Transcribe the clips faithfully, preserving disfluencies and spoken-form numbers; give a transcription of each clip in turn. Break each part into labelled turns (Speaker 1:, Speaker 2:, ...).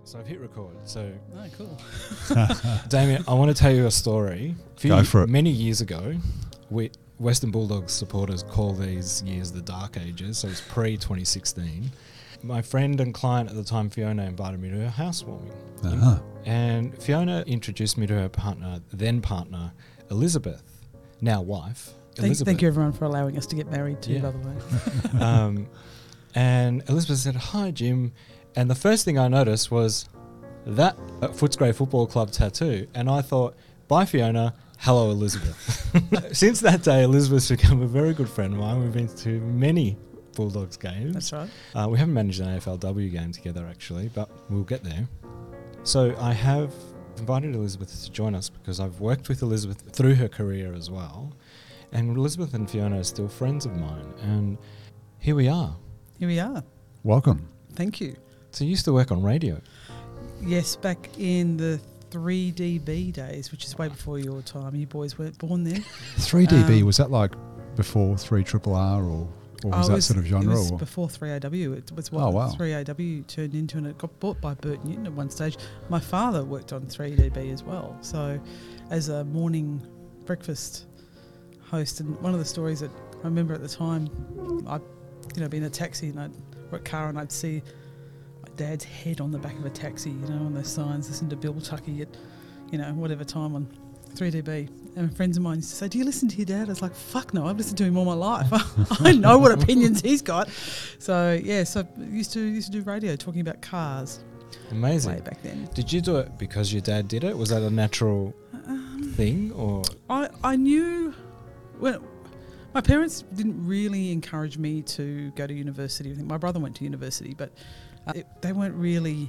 Speaker 1: So I've hit record. So,
Speaker 2: Oh, cool.
Speaker 1: Damien, I want to tell you a story. A few
Speaker 3: Go for it.
Speaker 1: Many years ago, we Western Bulldogs supporters call these years the dark ages. So it's pre twenty sixteen. My friend and client at the time, Fiona, invited me to her housewarming.
Speaker 3: Uh-huh.
Speaker 1: And Fiona introduced me to her partner, then partner, Elizabeth, now wife.
Speaker 2: Thank,
Speaker 1: Elizabeth.
Speaker 2: thank you, everyone, for allowing us to get married too,
Speaker 1: Yeah.
Speaker 2: by the way.
Speaker 1: um, and Elizabeth said, "Hi, Jim." And the first thing I noticed was that uh, Footscray Football Club tattoo. And I thought, bye, Fiona. Hello, Elizabeth. Since that day, Elizabeth's become a very good friend of mine. We've been to many Bulldogs games.
Speaker 2: That's right.
Speaker 1: Uh, we haven't managed an A F L W game together, actually, but we'll get there. So I have invited Elizabeth to join us because I've worked with Elizabeth through her career as well. And Elizabeth and Fiona are still friends of mine. And here we are.
Speaker 2: Here we are.
Speaker 3: Welcome.
Speaker 2: Thank you.
Speaker 1: So you used to work on radio.
Speaker 2: Yes, back in the three D B days, which is way before your time. You boys weren't born then.
Speaker 3: three D B,
Speaker 2: Um,
Speaker 3: was that like before three R R or, or was
Speaker 2: Oh, it
Speaker 3: that
Speaker 2: was-
Speaker 3: sort of genre?
Speaker 2: It was
Speaker 3: or?
Speaker 2: before three A W. It was what
Speaker 3: Oh, wow.
Speaker 2: three A W turned into, and it got bought by Bert Newton at one stage. My father worked on three D B as well. So as a morning breakfast host, and one of the stories that I remember at the time, I'd you know, be in a taxi and I'd, or a car and I'd see my dad's head on the back of a taxi, you know, on those signs, listen to Bill Tucky at, you know, whatever time on three D B. And friends of mine used to say, "Do you listen to your dad?" I was like, "Fuck no, I've listened to him all my life. I know what opinions he's got." So yeah, so I used to used to do radio talking about cars
Speaker 1: Amazing.
Speaker 2: way back then.
Speaker 1: Did you do it because your dad did it? Was that a natural
Speaker 2: Um,
Speaker 1: thing, or
Speaker 2: I I knew when my parents didn't really encourage me to go to university. I think my brother went to university, but uh, it, they weren't really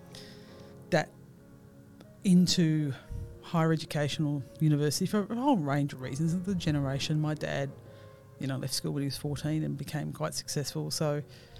Speaker 2: that into higher educational university for a whole range of reasons. The generation, my dad, you know, left school when he was fourteen and became quite successful. So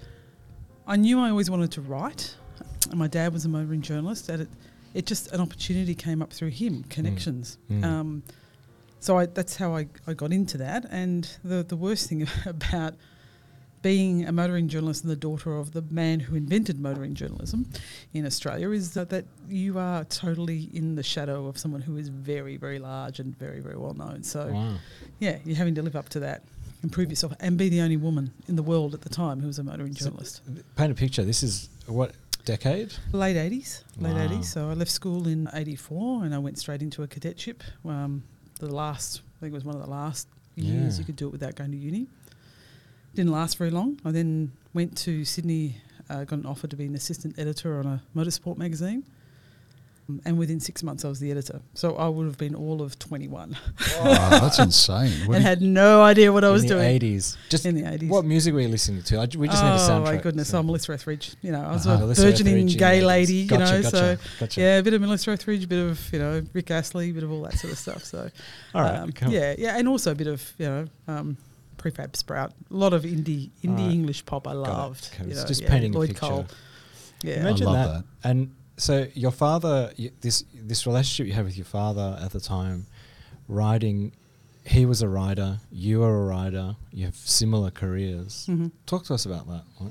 Speaker 2: I knew I always wanted to write. And my dad was a motoring journalist, and it, it just an opportunity came up through him, connections.
Speaker 1: Mm.
Speaker 2: Um, so I, that's how I, I got into that. And the, the worst thing about being a motoring journalist and the daughter of the man who invented motoring journalism in Australia is that, that you are totally in the shadow of someone who is very, very large and very, very well known. So,
Speaker 1: wow?
Speaker 2: yeah, you're having to live up to that and prove yourself and be the only woman in the world at the time who was a motoring
Speaker 1: So-
Speaker 2: journalist.
Speaker 1: Paint a picture. This is what decade?
Speaker 2: Late eighties, late
Speaker 1: Wow.
Speaker 2: eighties. So I left school in eighty-four and I went straight into a cadetship. Um, the last, I think it was one of the last years
Speaker 1: Yeah.
Speaker 2: you could do it without going to uni. Didn't last very long. I then went to Sydney, uh, got an offer to be an assistant editor on a motorsport magazine. Um, and within six months I was the editor. So I would have been all of twenty-one
Speaker 3: Wow, that's insane. What
Speaker 2: and
Speaker 3: do
Speaker 2: had no idea what I was
Speaker 1: in the
Speaker 2: doing
Speaker 1: eighties. Just
Speaker 2: in the eighties.
Speaker 1: what music were you listening to? I, we just
Speaker 2: oh
Speaker 1: need a soundtrack.
Speaker 2: my goodness,
Speaker 1: so.
Speaker 2: I'm Melissa Etheridge. You know, I was
Speaker 3: Uh-huh.
Speaker 2: a
Speaker 1: Melissa
Speaker 2: burgeoning
Speaker 1: Etheridge in
Speaker 2: gay
Speaker 1: the
Speaker 2: lady,
Speaker 1: eighties.
Speaker 2: you
Speaker 1: Gotcha,
Speaker 2: know,
Speaker 1: gotcha,
Speaker 2: so
Speaker 1: gotcha.
Speaker 2: yeah, a bit of Melissa Etheridge, a bit of, you know, Rick Astley, a bit of all that sort of stuff. So,
Speaker 1: All right,
Speaker 2: um,
Speaker 1: cool.
Speaker 2: yeah, yeah, and also a bit of, you know, um, Prefab Sprout, a lot of indie indie
Speaker 1: Alright.
Speaker 2: English pop I
Speaker 1: Got it.
Speaker 2: loved.
Speaker 1: Okay,
Speaker 2: You
Speaker 1: it's
Speaker 2: know,
Speaker 1: just
Speaker 2: yeah,
Speaker 1: painting a
Speaker 2: Lloyd
Speaker 1: picture.
Speaker 2: Cole. Yeah,
Speaker 1: Imagine
Speaker 3: I love
Speaker 1: that.
Speaker 3: that.
Speaker 1: And so your father, y- this this relationship you had with your father at the time, riding, he was a rider, you were a rider, you have similar careers.
Speaker 2: Mhm.
Speaker 1: Talk to us about that. What-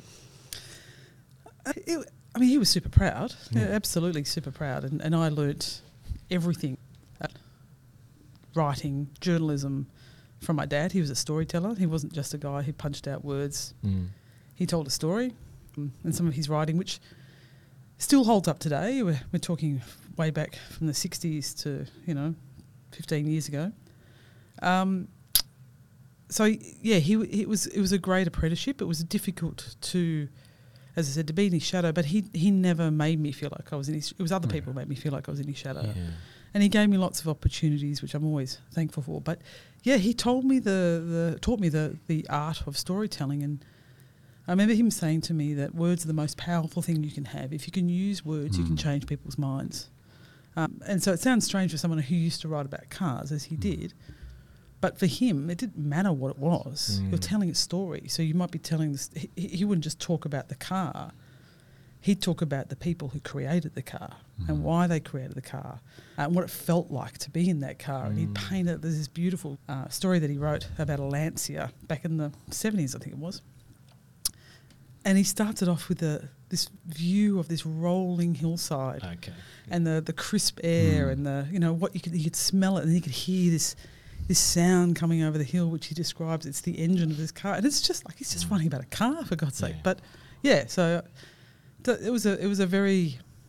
Speaker 2: Uh, it- I mean, he was super proud. Yeah,
Speaker 1: Yeah.
Speaker 2: absolutely super proud. And, and I learnt everything, uh, writing, journalism, from my dad. He was a storyteller. He wasn't just a guy who punched out words.
Speaker 1: Mm.
Speaker 2: He told a story, um, and some of his writing, which still holds up today. We're, we're talking way back from the sixties to, you know, fifteen years ago. Um, so yeah, he w- it was it was a great apprenticeship. It was difficult to, as I said, to be in his shadow. But he he never made me feel like I was in his. It was other people who made me feel like I was in his shadow.
Speaker 1: Yeah.
Speaker 2: And he gave me lots of opportunities, which I'm always thankful for. But yeah, he told me the, the taught me the the art of storytelling. And I remember him saying to me that words are the most powerful thing you can have. If you can use words, you can
Speaker 3: Mm.
Speaker 2: change people's minds. Um, and so it sounds strange for someone who used to write about cars, as he did. But for him, it didn't matter what it was.
Speaker 1: Mm.
Speaker 2: You're telling a story. So you might be telling this. He, he wouldn't just talk about the car. He'd talk about the people who created the car and why they created the car and what it felt like to be in that car. And he'd
Speaker 1: Mm.
Speaker 2: paint it. There's this beautiful uh, story that he wrote about a Lancia back in the seventies, I think it was. And he started off with the, this view of this rolling hillside,
Speaker 1: Okay.
Speaker 2: and the the crisp air,
Speaker 3: Mm.
Speaker 2: and the you know what you could you could smell it, and you could hear this this sound coming over the hill, which he describes. It's the engine of this car, and it's just like he's just
Speaker 1: Mm.
Speaker 2: running about a car, for God's sake.
Speaker 1: Yeah.
Speaker 2: But yeah, so th- it was a it was a very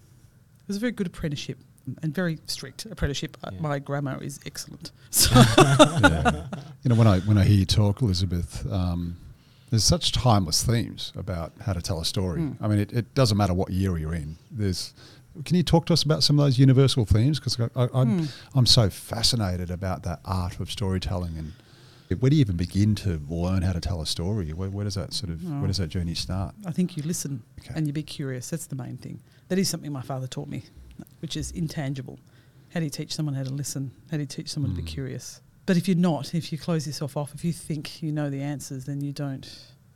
Speaker 2: it was a very good apprenticeship, and very strict apprenticeship. Uh,
Speaker 1: Yeah.
Speaker 2: My grammar is excellent. So
Speaker 3: Yeah. You know, when I when I hear you talk, Elizabeth, um, there's such timeless themes about how to tell a story.
Speaker 2: Mm.
Speaker 3: I mean, it, it doesn't matter what year you're in. There's, can you talk to us about some of those universal themes? Because I, I, I'm
Speaker 2: Mm.
Speaker 3: I'm so fascinated about that art of storytelling, and where do you even begin to learn how to tell a story? Where, where does that sort of
Speaker 2: Oh.
Speaker 3: where does that journey start?
Speaker 2: I think you listen
Speaker 3: Okay.
Speaker 2: and you be curious. That's the main thing. That is something my father taught me, which is intangible. How do you teach someone how to listen? How do you teach someone to be
Speaker 3: Mm.
Speaker 2: curious? But if you're not, if you close yourself off, if you think you know the answers, then you don't.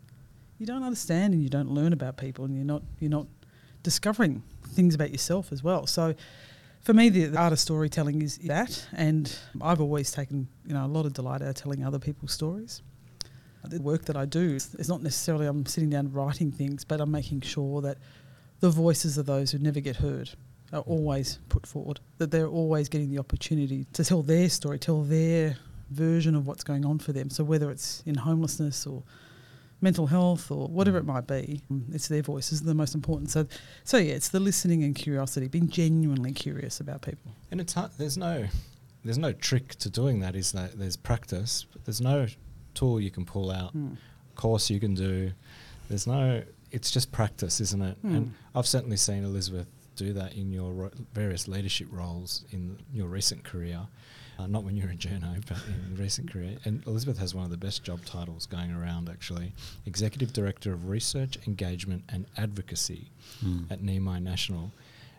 Speaker 2: You don't understand, and you don't learn about people, and you're not you're not discovering things about yourself as well. So, for me, the, the art of storytelling is that, and I've always taken you know a lot of delight out of telling other people's stories. The work that I do, it's not necessarily I'm sitting down writing things, but I'm making sure that the voices of those who never get heard are always put forward, that they're always getting the opportunity to tell their story, tell their version of what's going on for them. So whether it's in homelessness or mental health or whatever it might be, it's their voices that are the most important. So, so yeah, it's the listening and curiosity, being genuinely curious about people.
Speaker 1: And it's hard, there's no there's no trick to doing that. Is that there's practice, but there's no tool you can pull out,
Speaker 2: Mm.
Speaker 1: course you can do. There's no. It's just practice, isn't it?
Speaker 2: Mm.
Speaker 1: And I've certainly seen Elizabeth do that in your ro- various leadership roles in your recent career. Uh, not when you were a journo, but in the recent career. And Elizabeth has one of the best job titles going around, actually. Executive Director of Research, Engagement and Advocacy
Speaker 3: Mm.
Speaker 1: at Nehemiah National.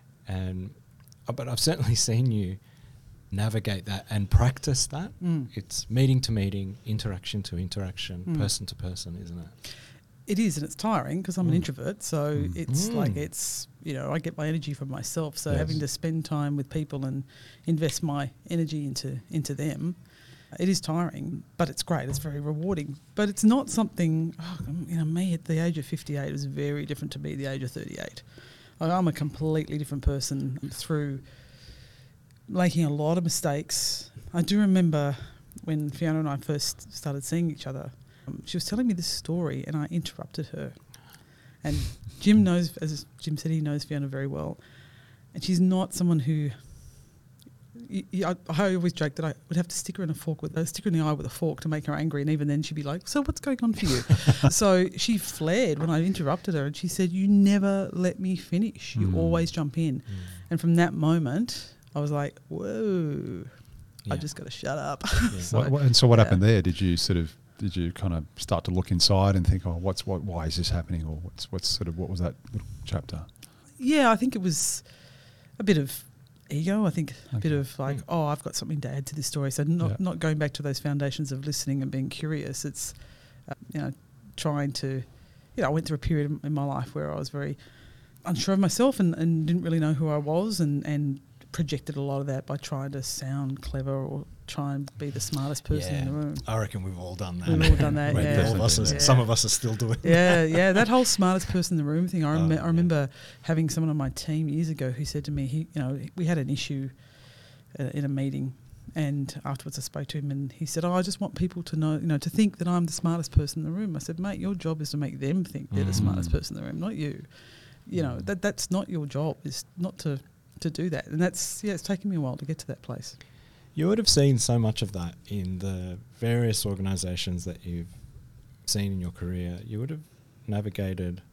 Speaker 1: And uh, but I've certainly seen you navigate that and practice that.
Speaker 2: Mm.
Speaker 1: It's meeting to meeting, interaction to interaction,
Speaker 2: Mm.
Speaker 1: person to person, isn't it?
Speaker 2: It is, and it's tiring because I'm an
Speaker 1: Mm.
Speaker 2: introvert. So
Speaker 3: Mm.
Speaker 2: it's
Speaker 1: Mm.
Speaker 2: like it's you know I get my energy from myself. So
Speaker 3: Yes.
Speaker 2: having to spend time with people and invest my energy into into them, it is tiring, but it's great. It's very rewarding. But it's not something oh, you know. Me at the age of fifty-eight was very different to me at the age of thirty-eight. Like, I'm a completely different person through making a lot of mistakes. I do remember when Fiona and I first started seeing each other. Um, she was telling me this story, and I interrupted her. And Jim knows, as Jim said, he knows Fiona very well. And she's not someone who. Y- y- I, I always joke that I would have to stick her in a fork with a stick her in the eye with a fork to make her angry, and even then she'd be like, "So what's going on for you?" So she flared when I interrupted her, and she said, "You never let me finish. You
Speaker 3: Mm.
Speaker 2: always jump in." And from that moment, I was like, "Whoa, I
Speaker 1: Yeah.
Speaker 2: just got to shut up."
Speaker 1: Yeah.
Speaker 2: So,
Speaker 3: What, what, and so what
Speaker 2: yeah.
Speaker 3: happened there? Did you sort of did you kind of start to look inside and think, oh, what's what? Why is this happening? Or what's what's sort of what was that little chapter?
Speaker 2: Yeah, I think it was a bit of ego. I think a bit
Speaker 3: Okay.
Speaker 2: of like,
Speaker 1: Mm.
Speaker 2: oh, I've got something to add to this story. So not
Speaker 3: Yeah.
Speaker 2: not going back to those foundations of listening and being curious. It's uh, you know trying to, you know, I went through a period in- in my life where I was very unsure of myself and, and didn't really know who I was, and and projected a lot of that by trying to sound clever or try and be the smartest person in the room.
Speaker 1: I reckon we've all done that.
Speaker 2: We've all done that,
Speaker 1: Maybe
Speaker 2: yeah.
Speaker 1: all of us,
Speaker 3: Definitely.
Speaker 1: are, some of us are still doing
Speaker 2: Yeah, yeah, that whole smartest person in the room thing. I, rem-
Speaker 1: Oh,
Speaker 2: I
Speaker 1: yeah.
Speaker 2: remember having someone on my team years ago who said to me, he, you know, we had an issue uh, in a meeting, and afterwards I spoke to him, and he said, "Oh, I just want people to know, you know, to think that I'm the smartest person in the room." I said, "Mate, your job is to make them think they're the
Speaker 1: Mm.
Speaker 2: smartest person in the room, not you. You know, that that's not your job. Is not to to do that." And that's yeah, it's taken me a while to get to that place.
Speaker 1: You would have seen so much of that in the various organisations that you've seen in your career. You would have navigated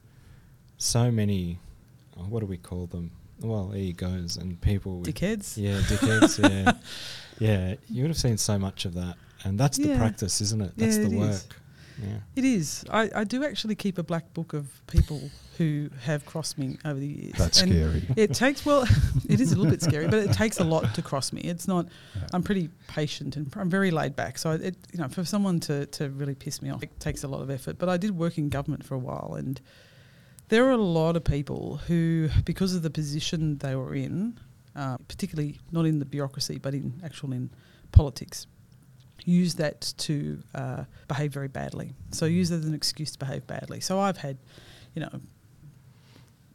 Speaker 1: so many, oh, what do we call them? Well, egos and people with...
Speaker 2: Dickheads.
Speaker 1: Yeah, dickheads, yeah. Yeah, you would have seen so much of that. And that's the
Speaker 2: Yeah.
Speaker 1: practice, isn't it? That's
Speaker 2: Yeah,
Speaker 1: the
Speaker 2: it
Speaker 1: work.
Speaker 2: is.
Speaker 1: Yeah.
Speaker 2: It is. I, I do actually keep a black book of people who have crossed me over the years.
Speaker 3: That's
Speaker 2: And
Speaker 3: scary.
Speaker 2: It takes, well, it is a little bit scary, but it takes a lot to cross me. It's not,
Speaker 3: Yeah.
Speaker 2: I'm pretty patient and I'm very laid back. So, it, you know, for someone to, to really piss me off, it takes a lot of effort. But I did work in government for a while, and there are a lot of people who, because of the position they were in, uh, particularly not in the bureaucracy, but in actual in politics, use that to uh, behave very badly. So use that as an excuse to behave badly. So I've had, you know,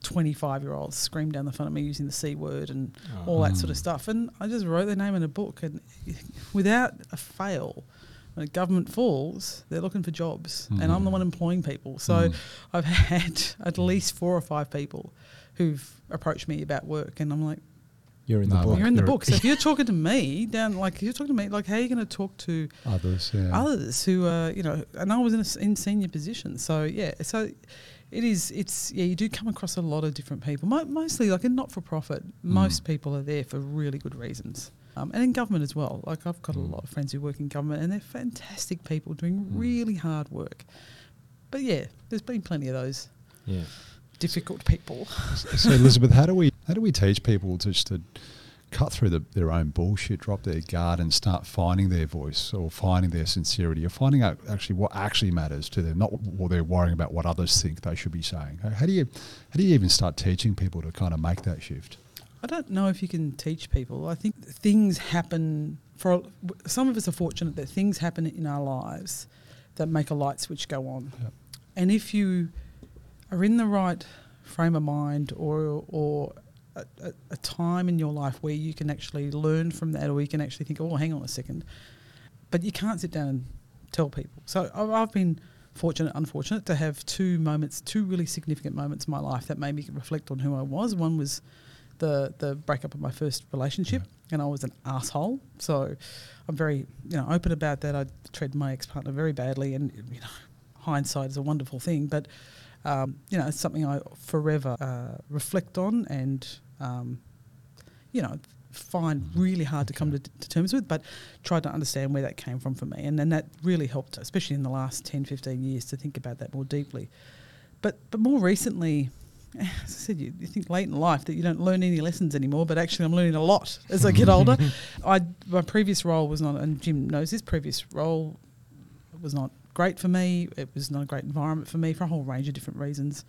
Speaker 2: twenty-five-year-olds scream down the front of me using the C word and all that sort of stuff. And I just wrote their name in a book. And without a fail, when a government falls, they're looking for jobs. Mm. And I'm the one employing people. So mm. I've had at least four or five people who've approached me about work. And I'm like,
Speaker 1: You're in the
Speaker 3: No,
Speaker 1: book.
Speaker 2: you're in the
Speaker 1: You're-
Speaker 2: book. So if you're talking to me down, like you're talking to me, like how are you going to talk to
Speaker 3: Others, yeah.
Speaker 2: others who are, you know, and I was in a s in senior position. So yeah, so it is, it's, yeah, you do come across a lot of different people. Mo mostly like in not-for-profit, most people are there for really good reasons. Um, and in government as well. Like I've got a lot of friends who work in government and they're fantastic people doing really hard work. But yeah, there's been plenty of those
Speaker 1: Yeah.
Speaker 2: difficult people.
Speaker 3: So Elizabeth, how do we how do we teach people just to cut through the, their own bullshit, drop their guard, and start finding their voice or finding their sincerity or finding out actually what actually matters to them, not what they're worrying about what others think they should be saying? How, how do you how do you even start teaching people to kind of make that shift?
Speaker 2: I don't know if you can teach people. I think things happen for some of us are fortunate that things happen in our lives that make a light switch go on.
Speaker 3: Yep.
Speaker 2: And if you are in the right frame of mind or or a, a, a time in your life where you can actually learn from that, or you can actually think, oh, hang on a second. But you can't sit down and tell people. So I've, I've been fortunate, unfortunate to have two moments, two really significant moments in my life that made me reflect on who I was. One was the the breakup of my first relationship, yeah. and I was an asshole. So I'm very, you know, open about that. I treated my ex-partner very badly, and you know, hindsight is a wonderful thing, but um, you know, it's something I forever uh, reflect on and um, you know, find really hard to come to, to terms with, but try to understand where that came from for me, and then that really helped, especially in the last ten, fifteen years, to think about that more deeply. But but more recently, as I said, you, you think late in life that you don't learn any lessons anymore, but actually I'm learning a lot as I get older. I my previous role was not, and Jim knows this, previous role was not great for me. It was not a great environment for me for a whole range of different reasons.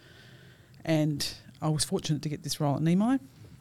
Speaker 2: And I was fortunate to get this role at Nimoy.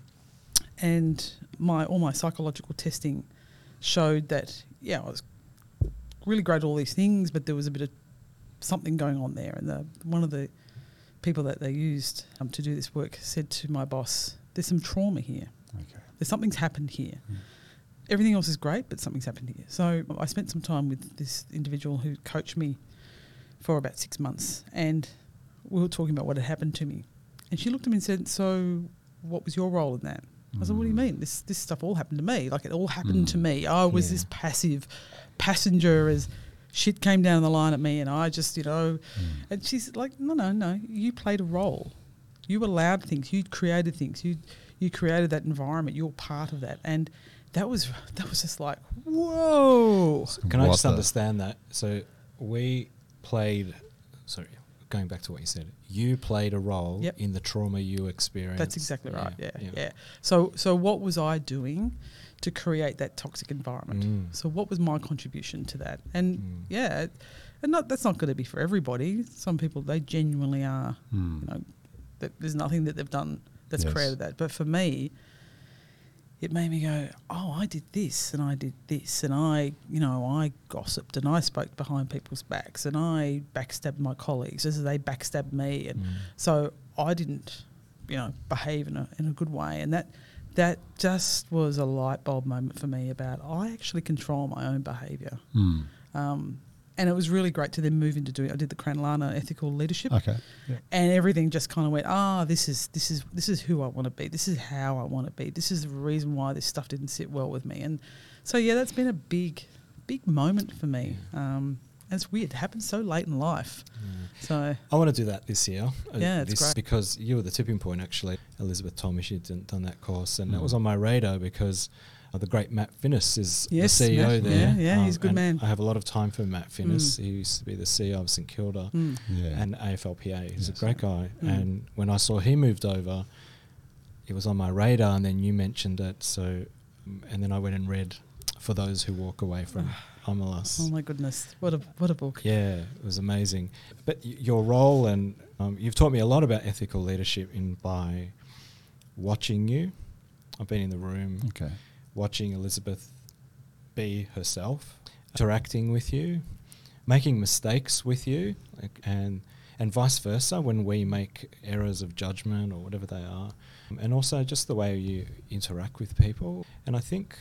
Speaker 2: And my all my psychological testing showed that, yeah, I was really great at all these things, but there was a bit of something going on there. And the, one of the people that they used um, to do this work said to my boss, there's some trauma here.
Speaker 3: Okay.
Speaker 2: There's something's happened here.
Speaker 3: Mm.
Speaker 2: Everything else is great, but something's happened here. So I spent some time with this individual who coached me for about six months, and we were talking about what had happened to me. And she looked at me and said, so what was your role in that? I said, what do you mean? This this stuff all happened to me. Like, it all happened mm. to me. I was yeah. this passive passenger as shit came down the line at me, and I just, you know. Mm. And she's like, no, no, no. You played a role. You allowed things. You created things. You you created that environment. You're part of that. And that was that was just like, whoa.
Speaker 1: Can I
Speaker 3: What
Speaker 1: just
Speaker 3: the-
Speaker 1: understand that? So we played, sorry, going back to what you said, you played a role
Speaker 2: Yep.
Speaker 1: in the trauma you experienced.
Speaker 2: That's exactly right. Yeah, yeah. So, so what was I doing to create that toxic environment?
Speaker 1: Mm.
Speaker 2: So, what was my contribution to that? And
Speaker 1: Mm.
Speaker 2: yeah, and not that's not going to be for everybody. Some people, they genuinely are.
Speaker 3: Mm.
Speaker 2: You know, that there's nothing that they've done that's
Speaker 3: Yes.
Speaker 2: created that. But for me, it made me go, oh, I did this and I did this and I, you know, I gossiped and I spoke behind people's backs and I backstabbed my colleagues as they backstabbed me. And
Speaker 1: Mm.
Speaker 2: so I didn't, you know, behave in a, in a good way. And that that just was a light bulb moment for me about I actually control my own behaviour.
Speaker 3: Mm.
Speaker 2: Um, and it was really great to then move into doing, I did the Cranlana ethical leadership.
Speaker 3: Okay. Yeah.
Speaker 2: And everything just kind of went, ah, this is this is this is who I want to be. This is how I want to be. This is the reason why this stuff didn't sit well with me. And so yeah, that's been a big, big moment for me. Um, and it's weird. It happens so late in life.
Speaker 1: Yeah.
Speaker 2: So
Speaker 1: I want to do that this year. uh,
Speaker 2: Yeah, it's
Speaker 1: this
Speaker 2: great.
Speaker 1: Because you were the tipping point, actually. Elizabeth told me she'd done done that course, and
Speaker 3: Mm.
Speaker 1: that was on my radar because uh, the great Matt Finnis is
Speaker 2: Yes,
Speaker 1: the C E O
Speaker 2: Matt,
Speaker 1: there.
Speaker 2: yeah, yeah, he's a good
Speaker 1: and
Speaker 2: man.
Speaker 1: I have a lot of time for Matt Finnis.
Speaker 2: Mm.
Speaker 1: He used to be the C E O of St Kilda
Speaker 2: mm,
Speaker 3: Yeah.
Speaker 1: and A F L P A. He's
Speaker 3: Yes.
Speaker 1: a great guy.
Speaker 2: Mm.
Speaker 1: And when I saw he moved over, it was on my radar, and then you mentioned it. So, um, and then I went and read For Those Who Walk Away from Omelas.
Speaker 2: oh my goodness, what a what a book.
Speaker 1: Yeah, it was amazing. But y- your role, and um, you've taught me a lot about ethical leadership in by watching you. I've been in the room,
Speaker 3: Okay.
Speaker 1: watching Elizabeth be herself, interacting with you, making mistakes with you, like, and and vice versa when we make errors of judgment or whatever they are. And also just the way you interact with people. And I think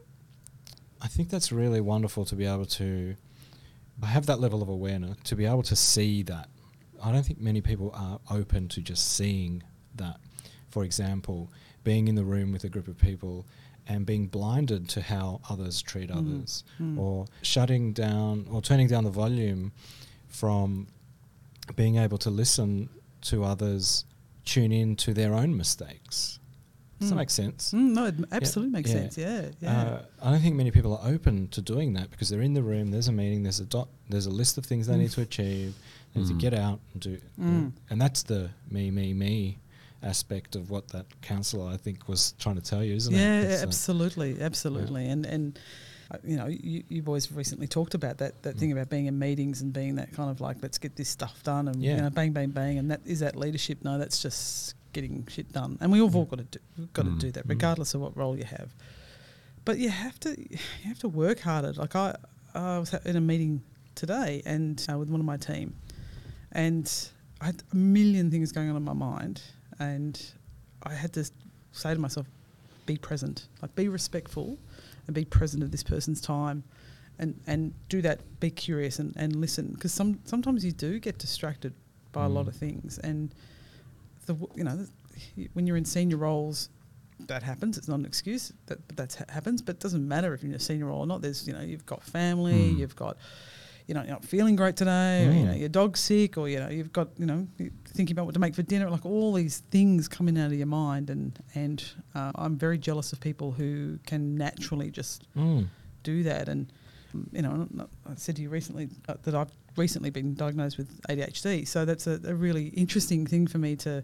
Speaker 1: I think that's really wonderful to be able to have that level of awareness, to be able to see that. I don't think many people are open to just seeing that. For example, being in the room with a group of people and being blinded to how others treat mm. others, mm. or shutting down or turning down the volume from being able to listen to others tune in to their own mistakes. Does mm. that make sense?
Speaker 2: Mm, no, it absolutely
Speaker 1: yeah.
Speaker 2: makes
Speaker 1: yeah.
Speaker 2: sense, yeah. yeah.
Speaker 1: Uh, I don't think many people are open to doing that because they're in the room, there's a meeting, there's a dot, there's a list of things they mm. need to achieve, they need mm. to get out and do.
Speaker 2: Mm.
Speaker 1: You know, and that's the me, me, me aspect of what that counsellor I think was trying to tell you, isn't
Speaker 2: yeah,
Speaker 1: it?
Speaker 2: Yeah, absolutely, absolutely. Yeah. And and uh, you know, you, you boys recently talked about that that mm. thing about being in meetings and being that kind of like, let's get this stuff done and
Speaker 1: yeah.
Speaker 2: you know, bang, bang, bang. And that is that leadership? No, that's just getting shit done. And we all mm. got to do, we've got mm. to do that, regardless mm. of what role you have. But you have to you have to work harder. Like I, I was in a meeting today and uh, with one of my team, and I had a million things going on in my mind. And I had to say to myself, be present, like be respectful and be present at this person's time and, and do that, be curious and, and listen. Because some, sometimes you do get distracted by mm. a lot of things. And, the you know, the, when you're in senior roles, that happens. It's not an excuse, that, but that ha- happens. But it doesn't matter if you're in a senior role or not. There's, you know, you've got family, mm. you've got... you know, you're not feeling great today, mm. or, you know, your dog's sick, or, you know, you've got, you know, thinking about what to make for dinner, like all these things coming out of your mind. And, and uh, I'm very jealous of people who can naturally just mm. do that. And, you know, I said to you recently uh, that I've recently been diagnosed with A D H D. So that's a, a really interesting thing for me to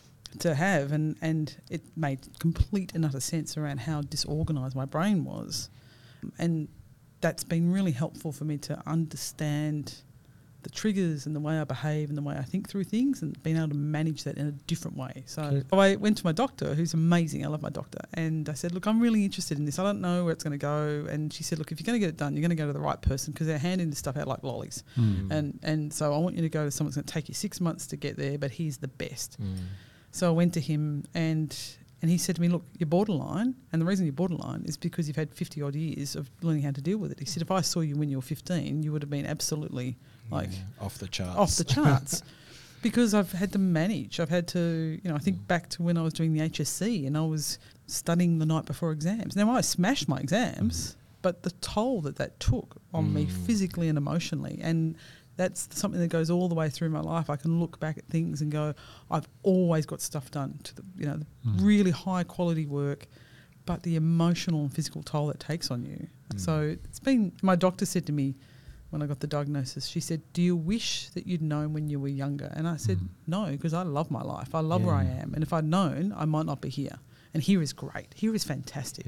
Speaker 2: to have. And, and it made complete and utter sense around how disorganised my brain was. And that's been really helpful for me to understand the triggers and the way I behave and the way I think through things and being able to manage that in a different way. So okay. I went to my doctor, who's amazing. I love my doctor. And I said, look, I'm really interested in this. I don't know where it's going to go. And she said, look, if you're going to get it done, you're going to go to the right person because they're handing this stuff out like lollies. Mm. And and so I want you to go to someone that's going to take you six months to get there, but he's the best. Mm. So I went to him and... And he said to me, look, you're borderline, and the reason you're borderline is because you've had fifty odd years of learning how to deal with it. He said, if I saw you when you were fifteen, you would have been absolutely like
Speaker 1: yeah, off the charts.
Speaker 2: Off the charts. Because I've had to manage. I've had to, you know, I think mm. back to when I was doing the H S C and I was studying the night before exams. Now, I smashed my exams, mm. but the toll that that took on mm. me physically and emotionally, and that's something that goes all the way through my life. I can look back at things and go, I've always got stuff done to the, you know, the mm. really high quality work, but the emotional and physical toll it takes on you. Mm. So it's been, my doctor said to me when I got the diagnosis, she said, do you wish that you'd known when you were younger? And I said, mm. no, because I love my life. I love yeah. where I am. And if I'd known, I might not be here. And here is great. Here is fantastic.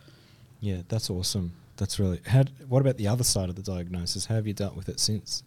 Speaker 1: Yeah, yeah, that's awesome. That's really, how, what about the other side of the diagnosis? How have you dealt with it since?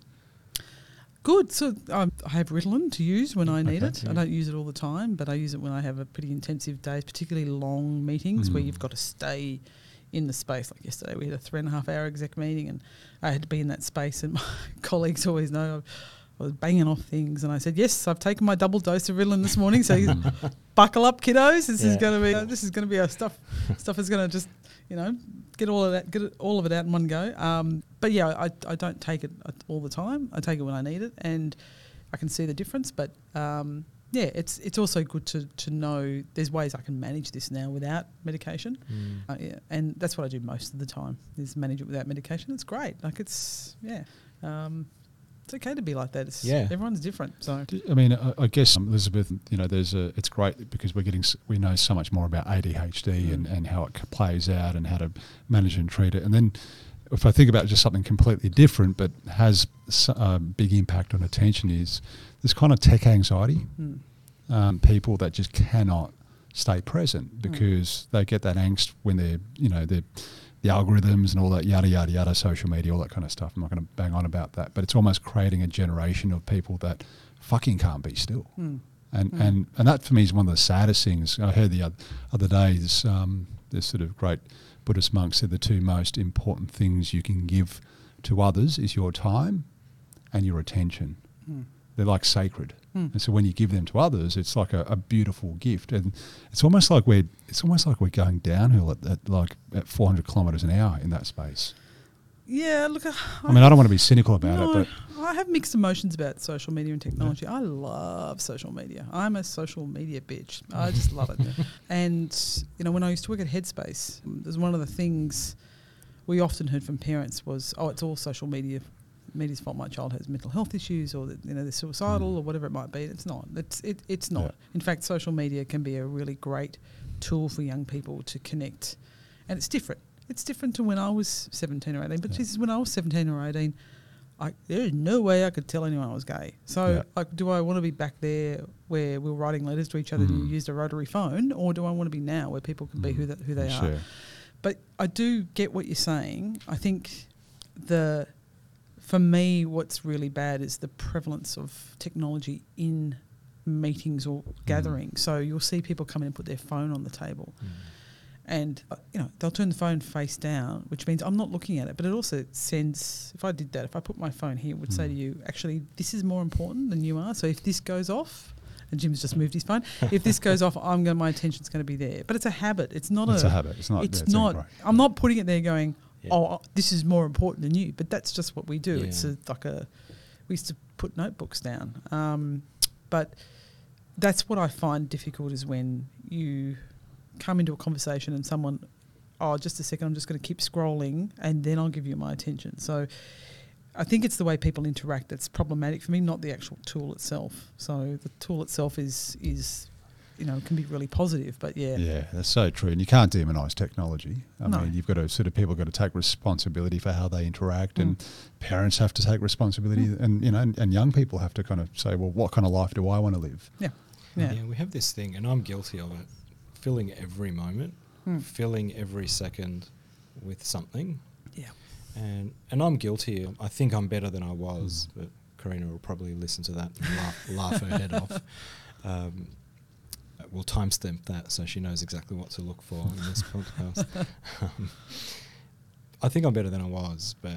Speaker 2: Good. So um, I have Ritalin to use when I need
Speaker 1: okay,
Speaker 2: it.
Speaker 1: yeah.
Speaker 2: I don't use it all the time, but I use it when I have a pretty intensive days, particularly long meetings mm. where you've got to stay in the space. Like yesterday, we had a three and a half hour exec meeting and I had to be in that space, and my colleagues always know I was banging off things. And I said, yes, I've taken my double dose of Ritalin this morning, so buckle up, kiddos. This yeah. is going to be uh, this is going to be our stuff. Stuff is going to just, you know, get all of that, get it, all of it out in one go. Um, but yeah, I, I don't take it all the time. I take it when I need it, and I can see the difference. But um, yeah, it's it's also good to to know there's ways I can manage this now without medication. Mm. Uh, yeah, and that's what I do most of the time is manage it without medication. It's great. Like it's yeah. Um, It's okay to be like that. It's, yeah, everyone's different. So
Speaker 3: I mean, I, I guess um, Elizabeth, you know, there's a. It's great because we're getting we know so much more about A D H D mm. and, and how it plays out and how to manage and treat it. And then, if I think about just something completely different but has a uh, big impact on attention, is this kind of tech anxiety. Mm. Um, people that just cannot stay present because mm. they get that angst when they're, you know, they're. The algorithms and all that yada, yada, yada, social media, all that kind of stuff. I'm not going to bang on about that. But it's almost creating a generation of people that fucking can't be still. Mm. And, mm. and and that for me is one of the saddest things. I heard the other, other day this, um, this sort of great Buddhist monk said the two most important things you can give to others is your time and your attention. Mm. They're like sacred.
Speaker 2: Mm.
Speaker 3: And so when you give them to others, it's like a, a beautiful gift. And it's almost like we're it's almost like we're going downhill at, at like at four hundred kilometres an hour in that space.
Speaker 2: Yeah, look, I,
Speaker 3: I mean, I don't want to be cynical about
Speaker 2: no,
Speaker 3: it, but
Speaker 2: I have mixed emotions about social media and technology. Yeah. I love social media. I'm a social media bitch. I just love it. And, you know, when I used to work at Headspace, there's one of the things we often heard from parents was, oh, it's all social media. Media's fault my child has mental health issues or, that, you know, they're suicidal mm. or whatever it might be. It's not. It's it, It's not. Yeah. In fact, social media can be a really great tool for young people to connect. And it's different. It's different to when I was seventeen or eighteen. But yeah. Jesus, when I was seventeen or eighteen, I, there's no way I could tell anyone I was gay. So, yeah. like, do I want to be back there where we were writing letters to each other mm. and you used a rotary phone, or do I want to be now where people can mm. be who, the, who they sure. are? But I do get what you're saying. I think the, for me, what's really bad is the prevalence of technology in meetings or mm. gatherings. So you'll see people come in and put their phone on the table. Mm. And, uh, you know, they'll turn the phone face down, which means I'm not looking at it. But it also sends, if I did that, if I put my phone here, it would mm. say to you, actually, this is more important than you are. So if this goes off, and Jim's just moved his phone, if this goes off, I'm going, my attention's going to be there. But it's a habit. It's not
Speaker 3: it's
Speaker 2: a...
Speaker 3: It's a habit. It's not...
Speaker 2: It's
Speaker 3: yeah, it's
Speaker 2: not...
Speaker 3: right.
Speaker 2: I'm not putting it there going, yeah. oh, this is more important than you. But that's just what we do.
Speaker 1: Yeah.
Speaker 2: It's a, like a... We used to put notebooks down. Um, but that's what I find difficult is when you come into a conversation and someone, oh, just a second, I'm just going to keep scrolling and then I'll give you my attention. So I think it's the way people interact that's problematic for me, not the actual tool itself. So the tool itself is, is you know, can be really positive, but yeah.
Speaker 3: Yeah, that's so true. And you can't demonise technology. I
Speaker 2: no.
Speaker 3: mean, you've got to sort of, people have got to take responsibility for how they interact mm. and parents have to take responsibility mm. and, you know, and, and young people have to kind of say, well, what kind of life do I want to live?
Speaker 2: Yeah. Yeah.
Speaker 1: Yeah, we have this thing, and I'm guilty of it, filling every moment, mm. filling every second with something.
Speaker 2: Yeah. And
Speaker 1: and I'm guilty. I think I'm better than I was, mm. but Karina will probably listen to that and laugh, laugh her head off. Um, we'll timestamp that so she knows exactly what to look for in this podcast. Um, I think I'm better than I was, but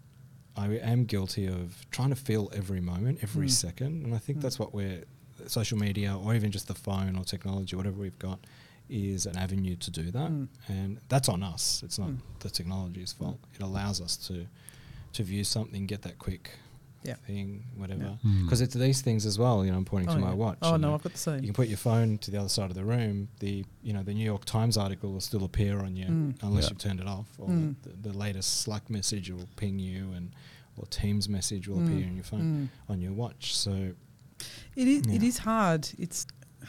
Speaker 1: I am guilty of trying to fill every moment, every mm. second, and I think mm. that's what we're, social media or even just the phone or technology, whatever we've got, is an avenue to do that. Mm. And that's on us. It's not mm. the technology's fault. Mm. It allows us to to view something, get that quick
Speaker 2: yeah.
Speaker 1: thing, whatever.
Speaker 3: Because
Speaker 1: yeah. mm. it's these things as well, you know, I'm pointing
Speaker 2: oh
Speaker 1: to
Speaker 2: yeah.
Speaker 1: my watch.
Speaker 2: Oh, no,
Speaker 1: know.
Speaker 2: I've got the same.
Speaker 1: You can put your phone to the other side of the room. The, you know, the New York Times article will still appear on you mm. unless
Speaker 3: yeah.
Speaker 1: you've turned it off. Or
Speaker 2: mm.
Speaker 1: the, the latest Slack message will ping you, and or Teams message will mm. appear on your phone, mm. on your watch. So
Speaker 2: it is,
Speaker 1: yeah.
Speaker 2: it is hard. It's...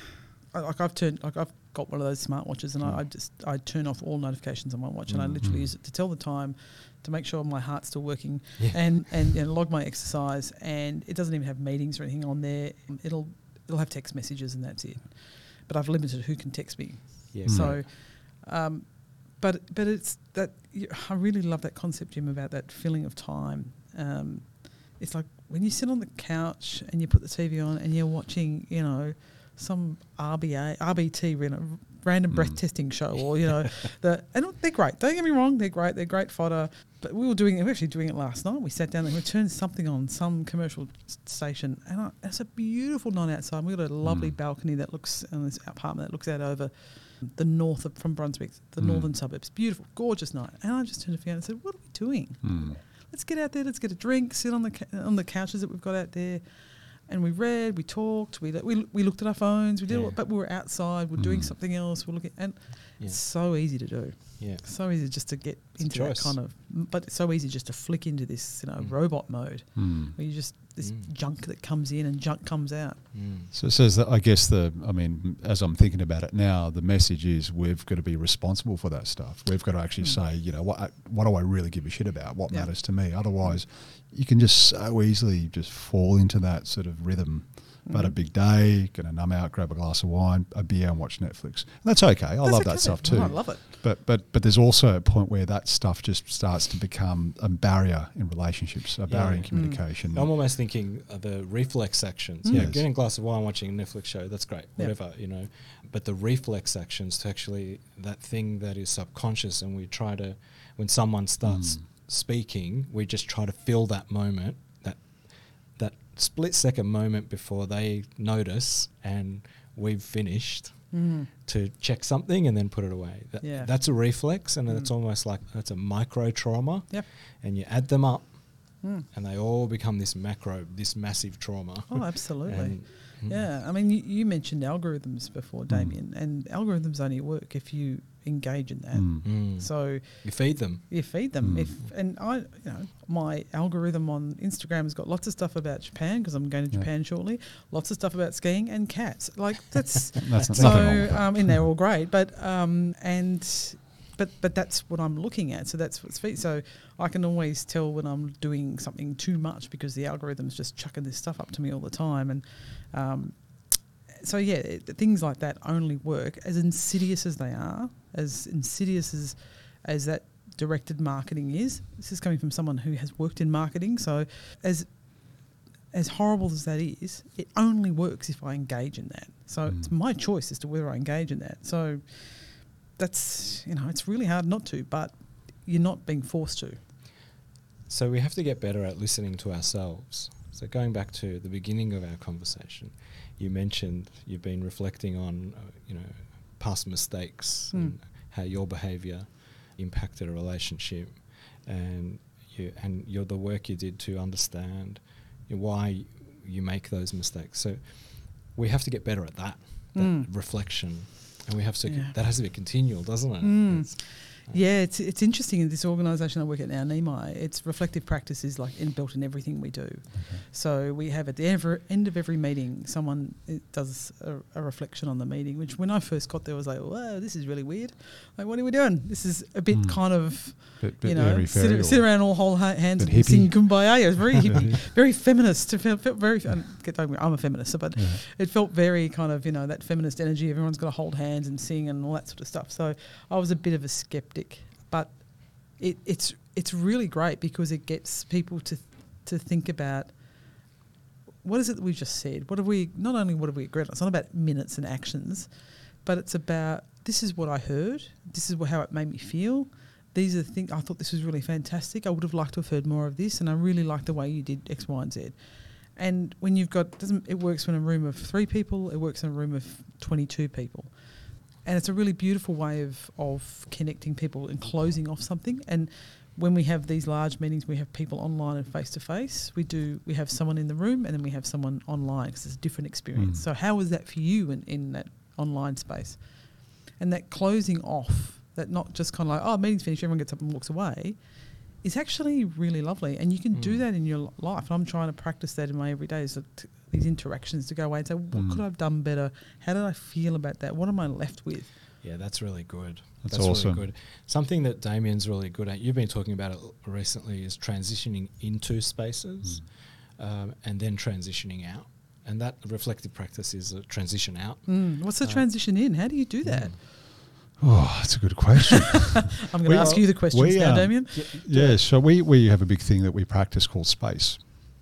Speaker 2: Like I've turned, like I've got one of those smartwatches, and mm. I, I just I turn off all notifications on my watch, and mm. I literally mm. use it to tell the time, to make sure my heart's still working, yeah. and and you know, log my exercise, and it doesn't even have meetings or anything on there. It'll it'll have text messages, and that's it. But I've limited who can text me.
Speaker 1: Yeah.
Speaker 2: So, um, but but it's that I really love that concept, Jim, about that filling of time. Um, it's like when you sit on the couch and you put the T V on and you're watching, you know, some R B A, R B T, you know, random breath mm. testing show, or, you know, the, and they're great. Don't get me wrong, they're great. They're great fodder. But we were doing it, we were actually doing it last night. We sat down and we turned something on, some commercial station, and I, it's a beautiful night outside. We've got a lovely mm. balcony that looks, in this apartment that looks out over the north of, from Brunswick, the mm. northern suburbs. Beautiful, gorgeous night. And I just turned to Fiona and said, what are we doing?
Speaker 3: Mm.
Speaker 2: Let's get out there, let's get a drink, sit on the ca- on the couches that we've got out there. And we read, we talked, we we we looked at our phones, we did, yeah. but we were outside, we're mm. doing something else, we're looking, and yeah. it's so easy to do.
Speaker 1: Yeah,
Speaker 2: so easy just to get
Speaker 1: it's
Speaker 2: into that kind of, but it's so easy just to flick into this, you know,
Speaker 1: mm.
Speaker 2: robot mode
Speaker 3: mm.
Speaker 2: where you just this
Speaker 1: mm.
Speaker 2: junk that comes in and junk comes out.
Speaker 1: Mm.
Speaker 3: So it says that, I guess the, I mean, as I'm thinking about it now, the message is we've got to be responsible for that stuff. We've got to actually mm. say, you know, what what do I really give a shit about? What
Speaker 2: yeah.
Speaker 3: matters to me? Otherwise, you can just so easily just fall into that sort of rhythm. But mm. a big day, going to numb out, grab a glass of wine, a beer, and watch Netflix. And that's okay. I
Speaker 2: that's
Speaker 3: love
Speaker 2: okay.
Speaker 3: that stuff too.
Speaker 2: Oh, I love it.
Speaker 3: But but but there's also a point where that stuff just starts to become a barrier in relationships, a barrier
Speaker 1: yeah.
Speaker 3: in communication.
Speaker 1: Mm. I'm almost thinking of the reflex actions. Mm. Yeah, yes. Getting a glass of wine, watching a Netflix show, that's great.
Speaker 2: Yeah.
Speaker 1: Whatever, you know. But the reflex actions to actually, that thing that is subconscious, and we try to, when someone starts mm. speaking, we just try to fill that moment, that that split second moment before they notice and we've finished
Speaker 2: Mm.
Speaker 1: to check something and then put it away. That,
Speaker 2: Yeah.
Speaker 1: That's a reflex, and
Speaker 2: Mm.
Speaker 1: it's almost like that's a micro trauma.
Speaker 2: Yep.
Speaker 1: And you add them up,
Speaker 2: Mm.
Speaker 1: and they all become this macro, this massive trauma.
Speaker 2: Oh, absolutely.
Speaker 1: And, mm,
Speaker 2: Yeah, I mean, you, you mentioned algorithms before, Damien, and algorithms only work if you engage in that.
Speaker 3: Mm.
Speaker 1: mm.
Speaker 2: So
Speaker 1: You feed them.
Speaker 2: you feed them.
Speaker 3: Mm.
Speaker 2: If and I, you know, my algorithm on Instagram has got lots of stuff about Japan because I'm going to
Speaker 3: Yeah.
Speaker 2: Japan shortly. Lots of stuff about skiing and cats. Like that's
Speaker 3: That's not, nothing wrong
Speaker 2: so.
Speaker 3: with that.
Speaker 2: Um, and they're all great, but um, and but but that's what I'm looking at. So that's what's feed. So I can always tell when I'm doing something too much because the algorithm's just chucking this stuff up to me all the time. And um, so yeah, it, things like that only work, as insidious as they are, as insidious as as that directed marketing is. This is coming from someone who has worked in marketing. So as as horrible as that is, it only works if I engage in that. So
Speaker 3: Mm.
Speaker 2: it's my choice as to whether I engage in that. So that's, you know, it's really hard not to, but you're not being forced to.
Speaker 1: So we have to get better at listening to ourselves. So going back to the beginning of our conversation, you mentioned you've been reflecting on, uh, you know, past mistakes
Speaker 2: Mm.
Speaker 1: and how your behaviour impacted a relationship, and you and your the work you did to understand why you make those mistakes. So we have to get better at that, that
Speaker 2: Mm.
Speaker 1: reflection, and we have to.
Speaker 2: Yeah.
Speaker 1: That has to be continual, doesn't it?
Speaker 2: Mm.
Speaker 1: It's-
Speaker 2: Yeah, it's it's interesting in this organisation I work at now, Nehemiah. It's reflective practice is like inbuilt in everything we do. So we have at the ever, end of every meeting, someone i- does a, a reflection on the meeting. Which when I first got there, I was like, "Whoa, this is really weird. Like, what are we doing? This is a bit
Speaker 3: Mm.
Speaker 2: kind of,
Speaker 3: Bit, bit
Speaker 2: you know,
Speaker 3: airy-fairy
Speaker 2: sit,
Speaker 3: or-
Speaker 2: sit around all hold ha- hands
Speaker 3: Bit
Speaker 2: and sing
Speaker 3: hippie.
Speaker 2: kumbaya." It was very hippie, very feminist. It felt, felt very. Um, get don't get me- I'm a feminist, but
Speaker 3: Yeah.
Speaker 2: it felt very kind of, you know, that feminist energy. Everyone's got to hold hands and sing and all that sort of stuff. So I was a bit of a skeptic, but it, it's it's really great because it gets people to to think about what is it that we've just said. What have we? Not only what have we agreed on. It's not about minutes and actions, but it's about this is what I heard. This is what, how it made me feel. These are the things I thought this was really fantastic. I would have liked to have heard more of this, and I really like the way you did X, Y, and Z. And when you've got, doesn't it works in a room of three people, it works in a room of twenty-two people. And it's a really beautiful way of, of connecting people and closing off something. And when we have these large meetings, we have people online and face-to-face. We do. We have someone in the room and then we have someone online because it's a different experience.
Speaker 3: Mm.
Speaker 2: So how was that for you in, in that online space? And that closing off, that not just kind of like, oh, meeting's finished, everyone gets up and walks away, is actually really lovely. And you can do
Speaker 1: Mm.
Speaker 2: that in your life. And I'm trying to practice that in my everyday, is that t- these interactions to go away and say, what
Speaker 3: Mm.
Speaker 2: could I have done better? How did I feel about that? What am I left with?
Speaker 1: Yeah, that's really good.
Speaker 3: That's
Speaker 1: That's,
Speaker 3: awesome.
Speaker 1: really good. Something that Damien's really good at, you've been talking about it recently, is transitioning into spaces um, and then transitioning out. And that reflective practice is a transition out.
Speaker 2: Mm. What's the
Speaker 1: Uh,
Speaker 2: transition in? How do you do that?
Speaker 3: Oh, that's a good question.
Speaker 2: I'm going
Speaker 3: We
Speaker 2: to ask
Speaker 3: are-
Speaker 2: you the questions
Speaker 3: we,
Speaker 2: now,
Speaker 3: um,
Speaker 2: Damien.
Speaker 3: Yeah, so we, we have a big thing that we practice called space.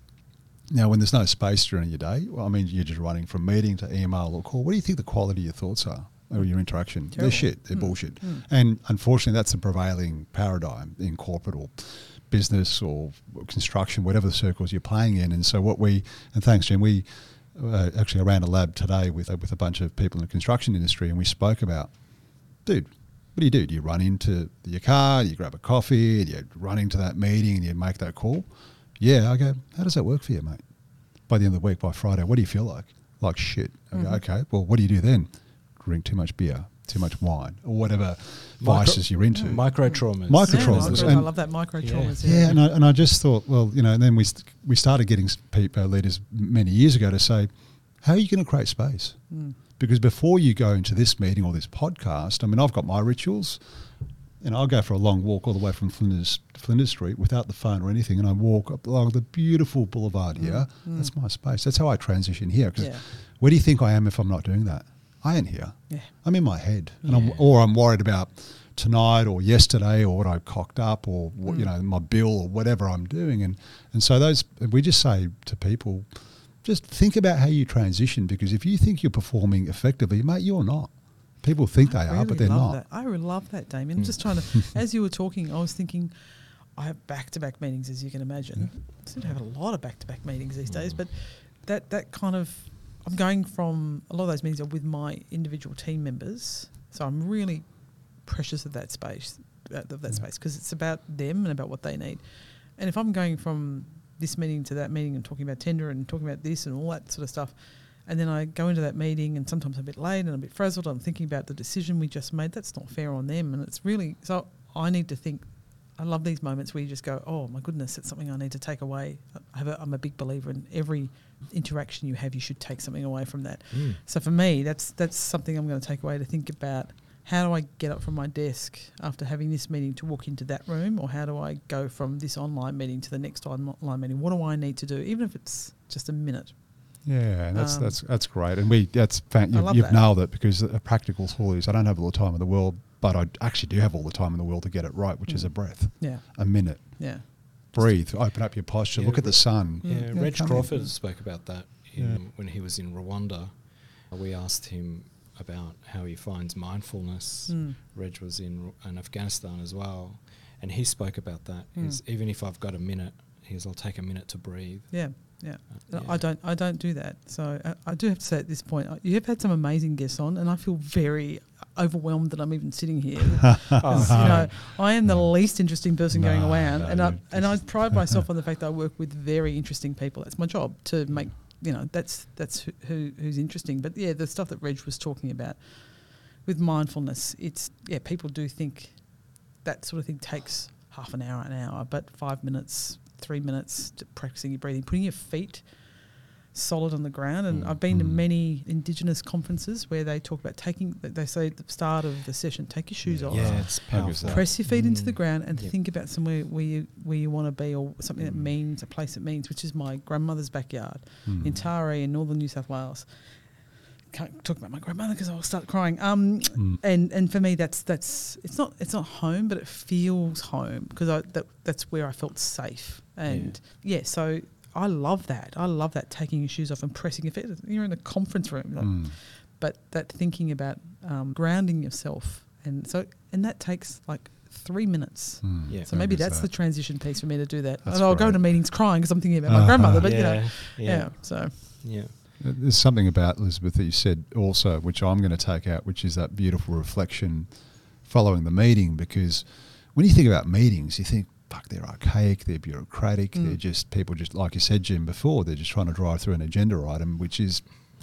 Speaker 3: Now, when there's no space during your day, well, I mean, you're just running from meeting to email or call. What do you think the quality of your thoughts are or your interaction?
Speaker 2: Terrible.
Speaker 3: They're shit. They're
Speaker 2: Mm.
Speaker 3: bullshit.
Speaker 2: Mm.
Speaker 3: And unfortunately, that's the prevailing paradigm in corporate or business or construction, whatever the circles you're playing in. And so what we, and thanks, Jim, we uh, actually ran a lab today with, uh, with a bunch of people in the construction industry, and we spoke about, dude, what do you do? Do you run into your car, you grab a coffee, and you run into that meeting and you make that call? Yeah, I go, how does that work for you, mate? By the end of the week, by Friday, what do you feel like? Like shit. I go,
Speaker 2: Mhm.
Speaker 3: okay, well, what do you do then? Drink too much beer, too much wine, or whatever
Speaker 1: Micro-
Speaker 3: vices you're into.
Speaker 1: Micro traumas.
Speaker 3: Micro
Speaker 2: Yeah,
Speaker 3: traumas.
Speaker 2: micro- I
Speaker 3: And-
Speaker 2: love that micro
Speaker 1: Yeah.
Speaker 2: traumas.
Speaker 3: Yeah, and I, and I just thought, well, you know, and then we st- we started getting s- people, leaders many years ago to say, how are you going to create space?
Speaker 2: Mm.
Speaker 3: Because before you go into this meeting or this podcast, I mean, I've got my rituals. And I'll go for a long walk all the way from Flinders Flinders Street without the phone or anything, and I walk up along the beautiful boulevard here.
Speaker 2: mm.
Speaker 3: That's my space. That's how I transition here. 'Cause
Speaker 2: Yeah.
Speaker 3: where do you think I am if I'm not doing that? I ain't here.
Speaker 2: Yeah.
Speaker 3: I'm in my head, and
Speaker 1: Yeah.
Speaker 3: I'm, or I'm worried about tonight or yesterday or what I cocked up or what, you
Speaker 2: Mm.
Speaker 3: know, my bill or whatever I'm doing. And and so those we just say to people, just think about how you transition, because if you think you're performing effectively, mate, you're not. People think
Speaker 2: I
Speaker 3: they are, but
Speaker 2: really
Speaker 3: they're
Speaker 2: love
Speaker 3: not.
Speaker 2: That. I really love that, Damien. I'm
Speaker 1: Mm.
Speaker 2: just trying to, as you were talking, I was thinking, I have back-to-back meetings, as you can imagine. I seem to have a lot of back-to-back meetings these days, but that that kind of, I'm going from, a lot of those meetings are with my individual team members, so I'm really precious of that space, uh, of that
Speaker 3: Yeah.
Speaker 2: space, because it's about them and about what they need. And if I'm going from this meeting to that meeting and talking about tender and talking about this and all that sort of stuff, and then I go into that meeting and sometimes I'm a bit late and I'm a bit frazzled, I'm thinking about the decision we just made, that's not fair on them. And it's really, so I need to think, I love these moments where you just go, oh my goodness, it's something I need to take away. I have a, I'm a big believer in every interaction you have, you should take something away from that.
Speaker 1: Mm.
Speaker 2: So for me, that's that's something I'm going to take away, to think about, how do I get up from my desk after having this meeting to walk into that room, or how do I go from this online meeting to the next online meeting? What do I need to do, even if it's just a minute?
Speaker 3: Yeah, and that's
Speaker 2: Um,
Speaker 3: that's that's great, and we that's fan-
Speaker 2: I
Speaker 3: you've,
Speaker 2: love
Speaker 3: you've
Speaker 2: that.
Speaker 3: nailed it, because a practical tool is I don't have all the time in the world, but I actually do have all the time in the world to get it right, which is
Speaker 2: Mm.
Speaker 3: a breath,
Speaker 2: Yeah,
Speaker 3: a minute,
Speaker 2: yeah.
Speaker 3: breathe, open up your posture,
Speaker 1: Yeah,
Speaker 3: look at the sun.
Speaker 1: Yeah,
Speaker 2: Mm.
Speaker 3: Yeah,
Speaker 1: Reg
Speaker 3: come in.
Speaker 1: Crawford spoke about that in,
Speaker 3: Yeah.
Speaker 1: when he was in Rwanda. We asked him about how he finds mindfulness.
Speaker 2: Mm.
Speaker 1: Reg was in, in Afghanistan as well, and he spoke about that.
Speaker 2: Mm.
Speaker 1: Is even if I've got a minute, he goes, I'll take a minute to breathe.
Speaker 2: Yeah, yeah.
Speaker 1: Uh,
Speaker 2: No,
Speaker 1: yeah.
Speaker 2: I don't. I don't do that. So I, I do have to say at this point, I- you have had some amazing guests on, and I feel very overwhelmed that I'm even sitting here. Because, you know, I am the least interesting person going
Speaker 3: No,
Speaker 2: around,
Speaker 3: no,
Speaker 2: and I
Speaker 3: you're
Speaker 2: and I
Speaker 3: just-
Speaker 2: pride myself on the fact that I work with very interesting people. That's my job, to make, you know, that's that's who, who who's interesting. But yeah, the stuff that Reg was talking about with mindfulness, it's yeah, people do think that sort of thing takes half an hour, an hour, but five minutes, three minutes to practicing your breathing, putting your feet solid on the ground. And
Speaker 1: Mm.
Speaker 2: I've been to
Speaker 3: Mm.
Speaker 2: many Indigenous conferences where they talk about taking, they say at the start of the session, take your shoes
Speaker 3: Yeah.
Speaker 2: off,
Speaker 1: Yeah, it's
Speaker 3: How good's
Speaker 1: powerful.
Speaker 3: that?
Speaker 2: press your feet into
Speaker 1: Mm.
Speaker 2: the ground, and
Speaker 1: Yep.
Speaker 2: think about somewhere where you where you want to be, or something that
Speaker 1: Mm.
Speaker 2: means, a place that means, which is my grandmother's backyard
Speaker 3: Mm.
Speaker 2: in Taree in northern New South Wales. Can't talk about my grandmother because I'll start crying. Um,
Speaker 3: Mm.
Speaker 2: and and for me, that's that's it's not it's not home, but it feels home, because I that that's where I felt safe. And yeah, so I love that. I love that, taking your shoes off and pressing your feet. You're in a conference room, like,
Speaker 3: Mm.
Speaker 2: but that thinking about um, grounding yourself, and so and that takes like three minutes.
Speaker 3: Mm.
Speaker 1: Yeah.
Speaker 2: So maybe
Speaker 3: How good's
Speaker 2: that's the
Speaker 3: that?
Speaker 2: transition piece for me to do that.
Speaker 3: That's
Speaker 2: And I'll go
Speaker 3: great.
Speaker 2: to meetings crying because I'm thinking about my
Speaker 3: Uh-huh.
Speaker 2: grandmother, but you know,
Speaker 1: yeah,
Speaker 2: yeah.
Speaker 1: yeah,
Speaker 2: So
Speaker 1: yeah.
Speaker 3: There's something about Elizabeth that you said also, which I'm going to take out, which is that beautiful reflection following the meeting. Because when you think about meetings, you think, fuck, they're archaic, they're bureaucratic,
Speaker 2: Mm.
Speaker 3: they're just people just, like you said, Jim, before, they're just trying to drive through an agenda item, which is,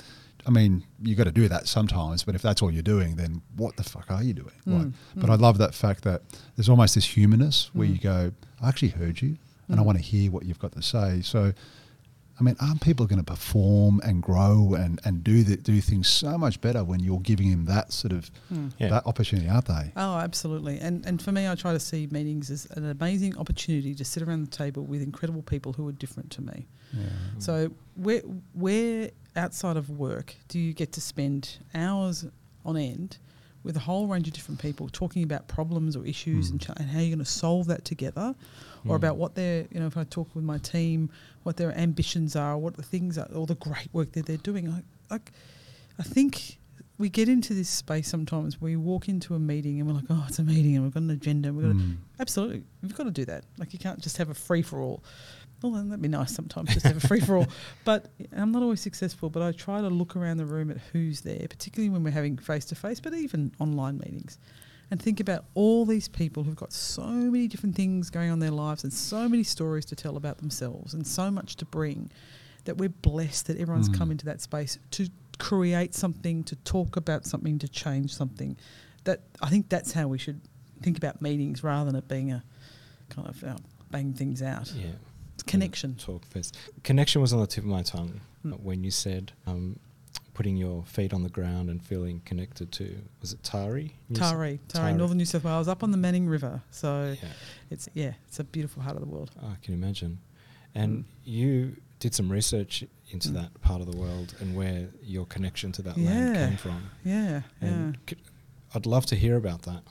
Speaker 3: I mean, you got to do that sometimes, but if that's all you're doing, then what the fuck are you doing?
Speaker 2: Mm,
Speaker 3: Like, But
Speaker 2: mm.
Speaker 3: I love that fact that there's almost this humanness where
Speaker 2: Mm.
Speaker 3: you go, I actually heard you, and I
Speaker 2: Mm.
Speaker 3: want to hear what you've got to say. So, I mean, aren't people going to perform and grow and, and do the, do things so much better when you're giving them that sort of
Speaker 2: Mm.
Speaker 1: Yeah.
Speaker 3: that opportunity, aren't they?
Speaker 2: Oh, absolutely. And and for me, I try to see meetings as an amazing opportunity to sit around the table with incredible people who are different to me.
Speaker 3: Yeah.
Speaker 2: So where where outside of work do you get to spend hours on end with a whole range of different people talking about problems or issues
Speaker 3: Mm.
Speaker 2: and, ch- and how you're going to solve that together, or
Speaker 1: Mm.
Speaker 2: about what their, you know, if I talk with my team, what their ambitions are, what the things are, all the great work that they're doing. I, like, I think we get into this space sometimes where we walk into a meeting and we're like, oh, it's a meeting and we've got an agenda. And we've got to,
Speaker 3: Mm.
Speaker 2: absolutely, we've got to do that. Like, you can't just have a free for all. Well, then that'd be nice sometimes, just have a free for all. But I'm not always successful. But I try to look around the room at who's there, particularly when we're having face to face, but even online meetings, and think about all these people who've got so many different things going on in their lives and so many stories to tell about themselves and so much to bring, that we're blessed that everyone's
Speaker 3: Mm.
Speaker 2: come into that space to create something, to talk about something, to change something. That I think that's how we should think about meetings, rather than it being a kind of uh, bang things out.
Speaker 1: Yeah.
Speaker 2: It's connection.
Speaker 1: Talk first. Connection was on the tip of my tongue
Speaker 2: Mm.
Speaker 1: when you said um, putting your feet on the ground and feeling connected to, was it Taree? New Sou-
Speaker 2: Taree, Taree,
Speaker 1: Taree.
Speaker 2: Northern New South Wales, up on the Manning River. So
Speaker 1: Yeah,
Speaker 2: it's yeah, it's a beautiful part of the world.
Speaker 1: I can imagine. And
Speaker 2: Mm.
Speaker 1: you did some research into
Speaker 2: Mm.
Speaker 1: that part of the world and where your connection to that land
Speaker 2: Yeah.
Speaker 1: came from.
Speaker 2: Yeah, yeah.
Speaker 1: And c- I'd love to hear about that.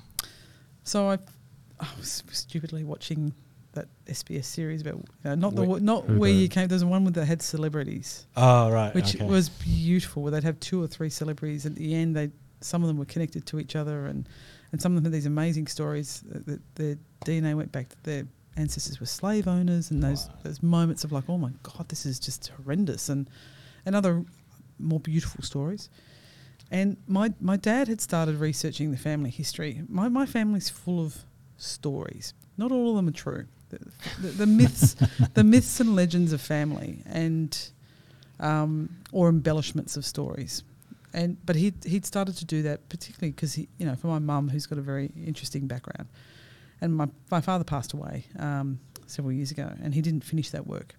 Speaker 2: So I, I was stupidly watching that S B S series about, you know, not the
Speaker 1: Where-
Speaker 2: w- not
Speaker 3: Who
Speaker 2: where you
Speaker 3: the-
Speaker 2: came. There's one that had celebrities,
Speaker 1: Oh, right.
Speaker 2: which
Speaker 1: okay.
Speaker 2: was beautiful. Where they'd have two or three celebrities. At the end, they some of them were connected to each other, and, and some of them had these amazing stories that their D N A went back to their ancestors were slave owners, and those
Speaker 1: Right.
Speaker 2: those moments of like, oh my God, this is just horrendous, and and other more beautiful stories. And my my dad had started researching the family history. My my family's full of stories. Not all of them are true. The, the, the myths, the myths and legends of family, and um, or embellishments of stories. And but he he'd started to do that particularly because he, you know, for my mum, who's got a very interesting background, and my my father passed away um, several years ago, and he didn't finish that work.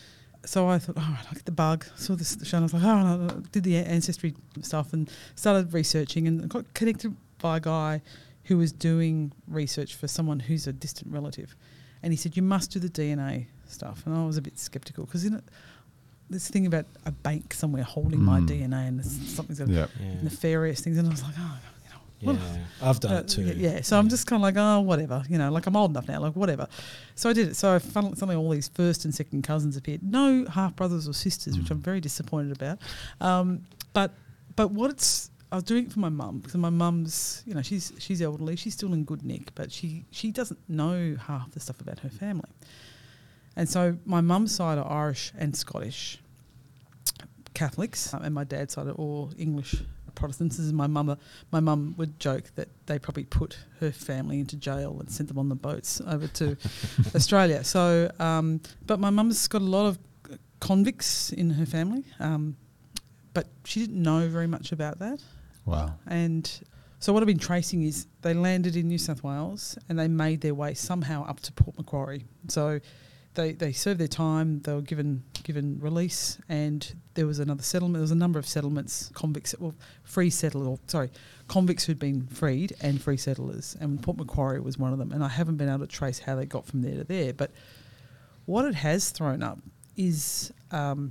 Speaker 2: So I thought, all right, I'll get the bug. Saw this show, and I was like, oh, no, no, did the ancestry stuff and started researching, and got connected by a guy who was doing research for someone who's a distant relative, and he said you must do the D N A stuff, and I was a bit sceptical because you know. This thing about a bank somewhere holding mm. my D N A and something's got
Speaker 3: Yep.
Speaker 1: Yeah.
Speaker 2: nefarious things, and I was like, oh, you know,
Speaker 1: Yeah, I've done
Speaker 2: uh,
Speaker 1: it too.
Speaker 2: Yeah, so yeah. I'm just kind of like, oh, whatever, you know, like I'm old enough now, like whatever. So I did it. So I found suddenly all these first and second cousins appeared. No half brothers or sisters, mm. which I'm very disappointed about. Um, but but what it's, I was doing it for my mum because my mum's, you know, she's she's elderly, she's still in good nick, but she she doesn't know half the stuff about her family. And so my mum's side are Irish and Scottish Catholics, um, and my dad's side are all English Protestants. This is my mum. My mum would joke that they probably put her family into jail and sent them on the boats over to Australia. So, um, but my mum's got a lot of convicts in her family, um, but she didn't know very much about that.
Speaker 3: Wow.
Speaker 2: And so what I've been tracing is they landed in New South Wales and they made their way somehow up to Port Macquarie. So They they served their time. They were given given release, and there was another settlement. There was a number of settlements, convicts, well, free settlers, or sorry, convicts who'd been freed and free settlers, and Port Macquarie was one of them. And I haven't been able to trace how they got from there to there. But what it has thrown up is um,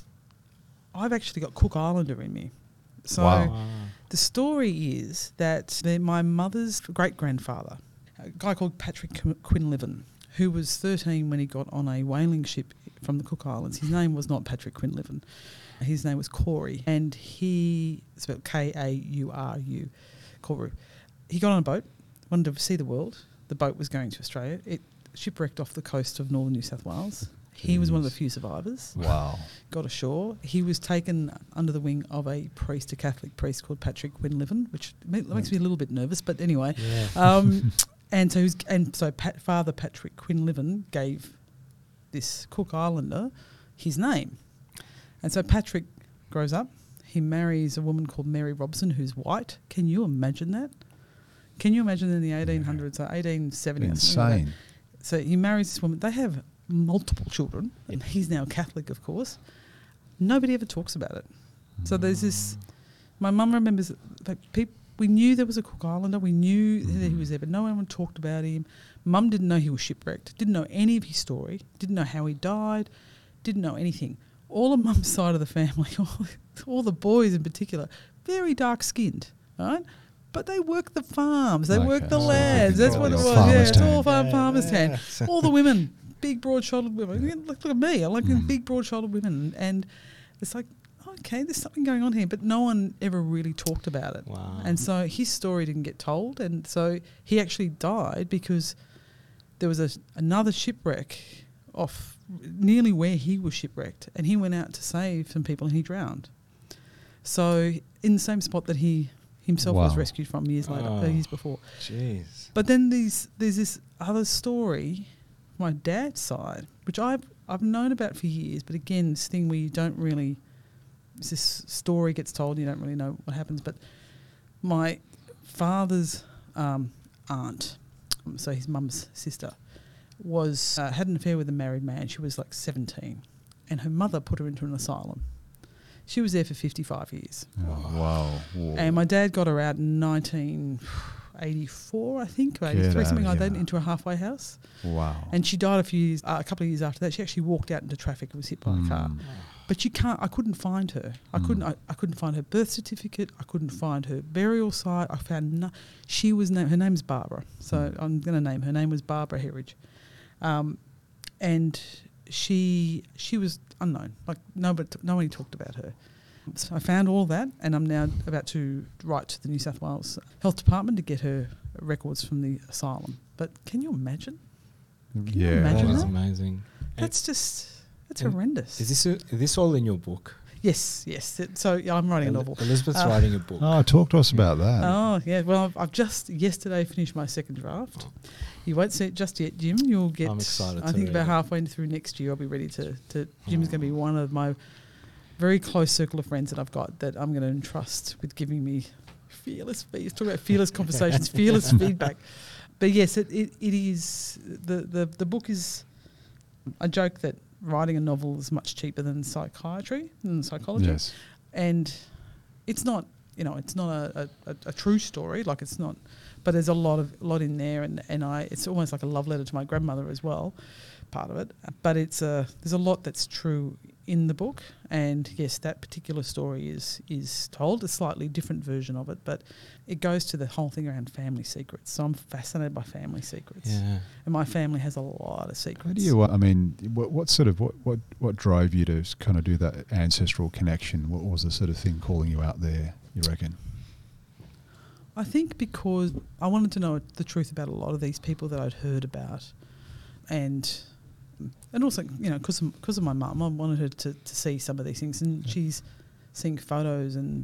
Speaker 2: I've actually got Cook Islander in me. So
Speaker 3: Wow.
Speaker 2: the story is that my mother's great grandfather, a guy called Patrick Quinlivan, who was thirteen when he got on a whaling ship from the Cook Islands. His name was not Patrick Quinlivan. His name was Corey, and he, spelled K A U R U, Koru. He got on a boat, wanted to see the world. The boat was going to Australia. It shipwrecked off the coast of northern New South Wales. He was one of the few survivors.
Speaker 3: Wow.
Speaker 2: Got ashore. He was taken under the wing of a priest, a Catholic priest called Patrick Quinlivan, which makes me a little bit nervous, but anyway.
Speaker 1: Yeah.
Speaker 2: Um, And so, he was, and so Pat, Father Patrick Quinlivan gave this Cook Islander his name. And so Patrick grows up. He marries a woman called Mary Robson, who's white. Can you imagine that? Can you imagine in the eighteen hundreds, or eighteen seventy?
Speaker 3: Insane.
Speaker 2: Like so he marries this woman. They have multiple children, and he's now Catholic, of course. Nobody ever talks about it. So there's this. My mum remembers that people. We knew there was a Cook Islander. We knew mm. that he was there, but no one talked about him. Mum didn't know he was shipwrecked, didn't know any of his story, didn't know how he died, didn't know anything. All of Mum's side of the family, all, all the boys in particular, very dark-skinned, right? But they work the farms. They
Speaker 3: Okay.
Speaker 2: work the
Speaker 3: So
Speaker 2: lands. That's what it was.
Speaker 3: farmer's
Speaker 2: Yeah, it's
Speaker 3: town.
Speaker 2: all farm
Speaker 1: Yeah,
Speaker 2: farmer's
Speaker 1: yeah.
Speaker 2: town. All the women, big, broad-shouldered women. Look, look at me. I'm like
Speaker 3: Mm.
Speaker 2: big, broad-shouldered women. And it's like, okay, there's something going on here, but no one ever really talked about it.
Speaker 1: Wow.
Speaker 2: And so his story didn't get told, and so he actually died because there was a, another shipwreck off nearly where he was shipwrecked, and he went out to save some people and he drowned. So in the same spot that he himself was
Speaker 3: Wow.
Speaker 2: rescued from years later,
Speaker 1: Oh.
Speaker 2: uh, years before.
Speaker 1: Jeez.
Speaker 2: But then these, there's this other story, my dad's side, which I've I've known about for years, but again, this thing where you don't really. This story gets told, you don't really know what happens. But my father's um, aunt, so his mum's sister, was uh, had an affair with a married man. She was like seventeen, and her mother put her into an asylum. She was there for fifty-five years.
Speaker 3: Oh, wow. Whoa.
Speaker 2: And my dad got her out in nineteen eighty-four, I think, or
Speaker 3: Get
Speaker 2: eighty-three,
Speaker 3: out
Speaker 2: something
Speaker 3: of
Speaker 2: like that,
Speaker 3: here.
Speaker 2: into a halfway house.
Speaker 3: Wow.
Speaker 2: And she died a few years, uh, a couple of years after that. She actually walked out into traffic and was hit by a car.
Speaker 3: Mm.
Speaker 2: But you can't. I couldn't find her. I
Speaker 3: Mm.
Speaker 2: couldn't. I, I couldn't find her birth certificate. I couldn't find her burial site. I found no. She was named. Her name's Barbara. So
Speaker 3: Mm.
Speaker 2: I'm going to name her name was Barbara Herridge, um, and she she was unknown. Like nobody nobody talked about her. So I found all that, and I'm now about to write to the New South Wales Health Department to get her records from the asylum. But can you imagine? you
Speaker 3: yeah,
Speaker 2: imagine
Speaker 1: That is
Speaker 2: that?
Speaker 1: amazing.
Speaker 2: That's just that's
Speaker 1: and
Speaker 2: horrendous.
Speaker 1: Is this a, is this all in your book?
Speaker 2: Yes, yes. It, so yeah, I'm writing a
Speaker 1: El-
Speaker 2: novel.
Speaker 1: Elizabeth's
Speaker 2: Uh,
Speaker 1: writing a book.
Speaker 3: Oh, talk to us about that.
Speaker 2: Oh yeah. Well, I've, I've just yesterday finished my second draft. You won't see it just yet, Jim. You'll get.
Speaker 1: I'm excited
Speaker 2: I
Speaker 1: to
Speaker 2: think
Speaker 1: read
Speaker 2: about
Speaker 1: it.
Speaker 2: halfway through next year, I'll be ready to. to Jim's going to be one of my very close circle of friends that I've got that I'm going to entrust with giving me fearless fees. Talk about fearless conversations, fearless feedback. But yes, it, it, it is the, the the book is. I joke that writing a novel is much cheaper than psychiatry and psychology.
Speaker 3: Yes.
Speaker 2: And it's not, you know, it's not a, a, a true story. Like it's not, but there's a lot of lot in there, and, and I it's almost like a love letter to my grandmother as well, part of it. But it's a there's a lot that's true in the book, and yes, that particular story is is told a slightly different version of it, but it goes to the whole thing around family secrets. So I'm fascinated by family secrets,
Speaker 1: Yeah.
Speaker 2: and my family has a lot of secrets.
Speaker 3: How do you? uh, I mean, what, what sort of what, what what drove you to kind of do that ancestral connection? What was the sort of thing calling you out there? You reckon?
Speaker 2: I think because I wanted to know the truth about a lot of these people that I'd heard about, and and also, you know, because because of my mum, I wanted her to, to see some of these things, and she's seeing photos, and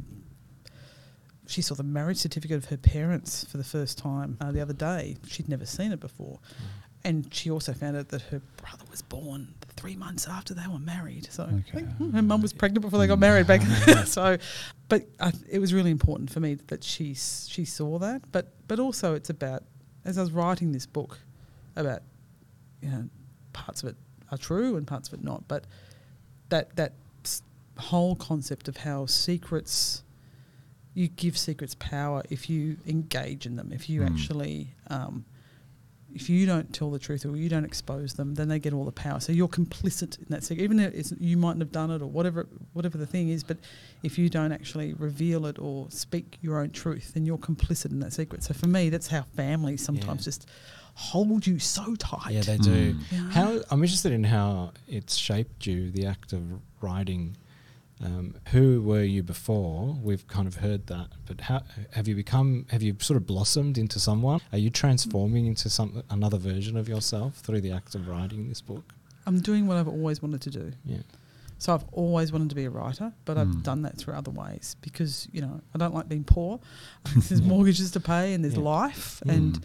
Speaker 2: she saw the marriage certificate of her parents for the first time uh, the other day. She'd never seen it before, and she also found out that her brother was born three months after they were married. So I think, hmm, her mum was pregnant before they got married back. So, but I, it was really important for me that she s- she saw that. But but also it's about, as I was writing this book, about, you know, parts of it are true and parts of it not. But that that s- whole concept of how secrets, you give secrets power if you engage in them, if you
Speaker 3: Mm.
Speaker 2: actually. Um, If you don't tell the truth or you don't expose them, then they get all the power. So you're complicit in that secret. Even if it's, you mightn't have done it or whatever whatever the thing is, but if you don't actually reveal it or speak your own truth, then you're complicit in that secret. So for me, that's how families sometimes
Speaker 1: Yeah.
Speaker 2: just hold you so tight.
Speaker 1: Yeah, they do.
Speaker 3: Mm.
Speaker 2: Yeah.
Speaker 1: How I'm interested in how it's shaped you, the act of writing. Um, who were you before? We've kind of heard that, but how have you become? Have you sort of blossomed into someone? Are you transforming into some another version of yourself through the act of writing this book?
Speaker 2: I'm doing what I've always wanted to do.
Speaker 1: Yeah,
Speaker 2: So I've always wanted to be a writer, but
Speaker 3: Mm.
Speaker 2: I've done that through other ways because, you know, I don't like being poor. There's mortgages to pay and there's
Speaker 1: Yeah.
Speaker 2: life.
Speaker 3: Mm.
Speaker 2: And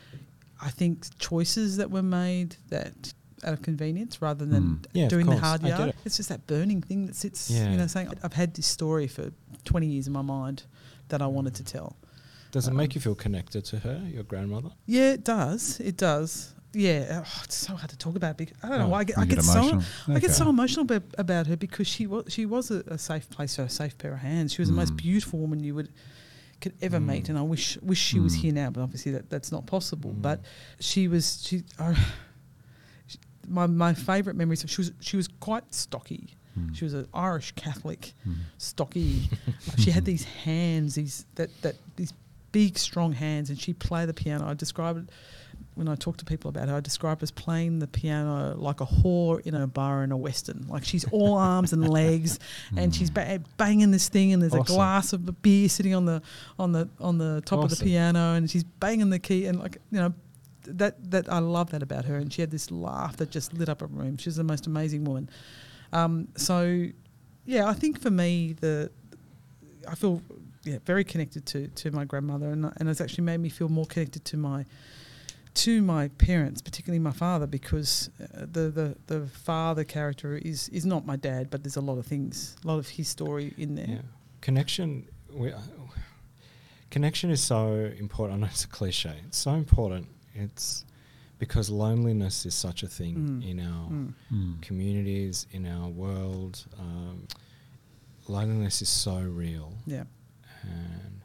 Speaker 2: I think choices that were made that out of convenience rather than
Speaker 3: Mm.
Speaker 1: Yeah, of
Speaker 2: doing the
Speaker 1: course.
Speaker 2: hard
Speaker 1: I get
Speaker 2: yard.
Speaker 1: it.
Speaker 2: It's just that burning thing that sits,
Speaker 1: Yeah.
Speaker 2: you know, saying I've had this story for twenty years in my mind that I wanted to tell.
Speaker 1: does it
Speaker 2: Um,
Speaker 1: make you feel connected to her, your grandmother?
Speaker 2: Yeah, it does. It does. Yeah, oh, it's so hard to talk about. Because, I don't know
Speaker 1: Oh,
Speaker 2: why I get,
Speaker 3: You
Speaker 2: I
Speaker 3: get
Speaker 2: get so
Speaker 3: emotional.
Speaker 2: I get
Speaker 3: Okay.
Speaker 2: so emotional about, about her because she was she was a, a safe place for a safe pair of hands. She was the most
Speaker 3: Mm.
Speaker 2: beautiful woman you would could ever meet,
Speaker 1: Mm.
Speaker 2: and I wish wish she was
Speaker 3: Mm.
Speaker 2: here now, but obviously that, that's not possible.
Speaker 1: Mm.
Speaker 2: But she was she, uh, she my my favourite memories of she was she was quite stocky.
Speaker 3: Mm.
Speaker 2: She was an Irish Catholic,
Speaker 3: Mm.
Speaker 2: stocky. She had these hands, these that that these big strong hands, and she'd play the piano. I describe it when I talk to people about her. I describe her as playing the piano like a whore in a bar in a western. Like she's all arms and legs, and she's ba- banging this thing, and there's
Speaker 1: Awesome.
Speaker 2: a glass of beer sitting on the on the on the top of the
Speaker 1: Awesome.
Speaker 2: piano, and she's banging the key, and like you know. That that I love that about her, and she had this laugh that just lit up a room. She's the most amazing woman. Um, so, yeah, I think for me, the I feel yeah very connected to, to my grandmother, and and it's actually made me feel more connected to my to my parents, particularly my father, because uh, the, the the father character is is not my dad, but there's a lot of things, a lot of his story in there.
Speaker 1: Yeah, connection. We, uh, connection is so important. I know it's a cliche. It's so important. It's because loneliness is such a thing
Speaker 2: Mm.
Speaker 1: in our
Speaker 2: Mm.
Speaker 3: Mm.
Speaker 1: communities, in our world. Um, loneliness is so real,
Speaker 2: Yeah,
Speaker 1: and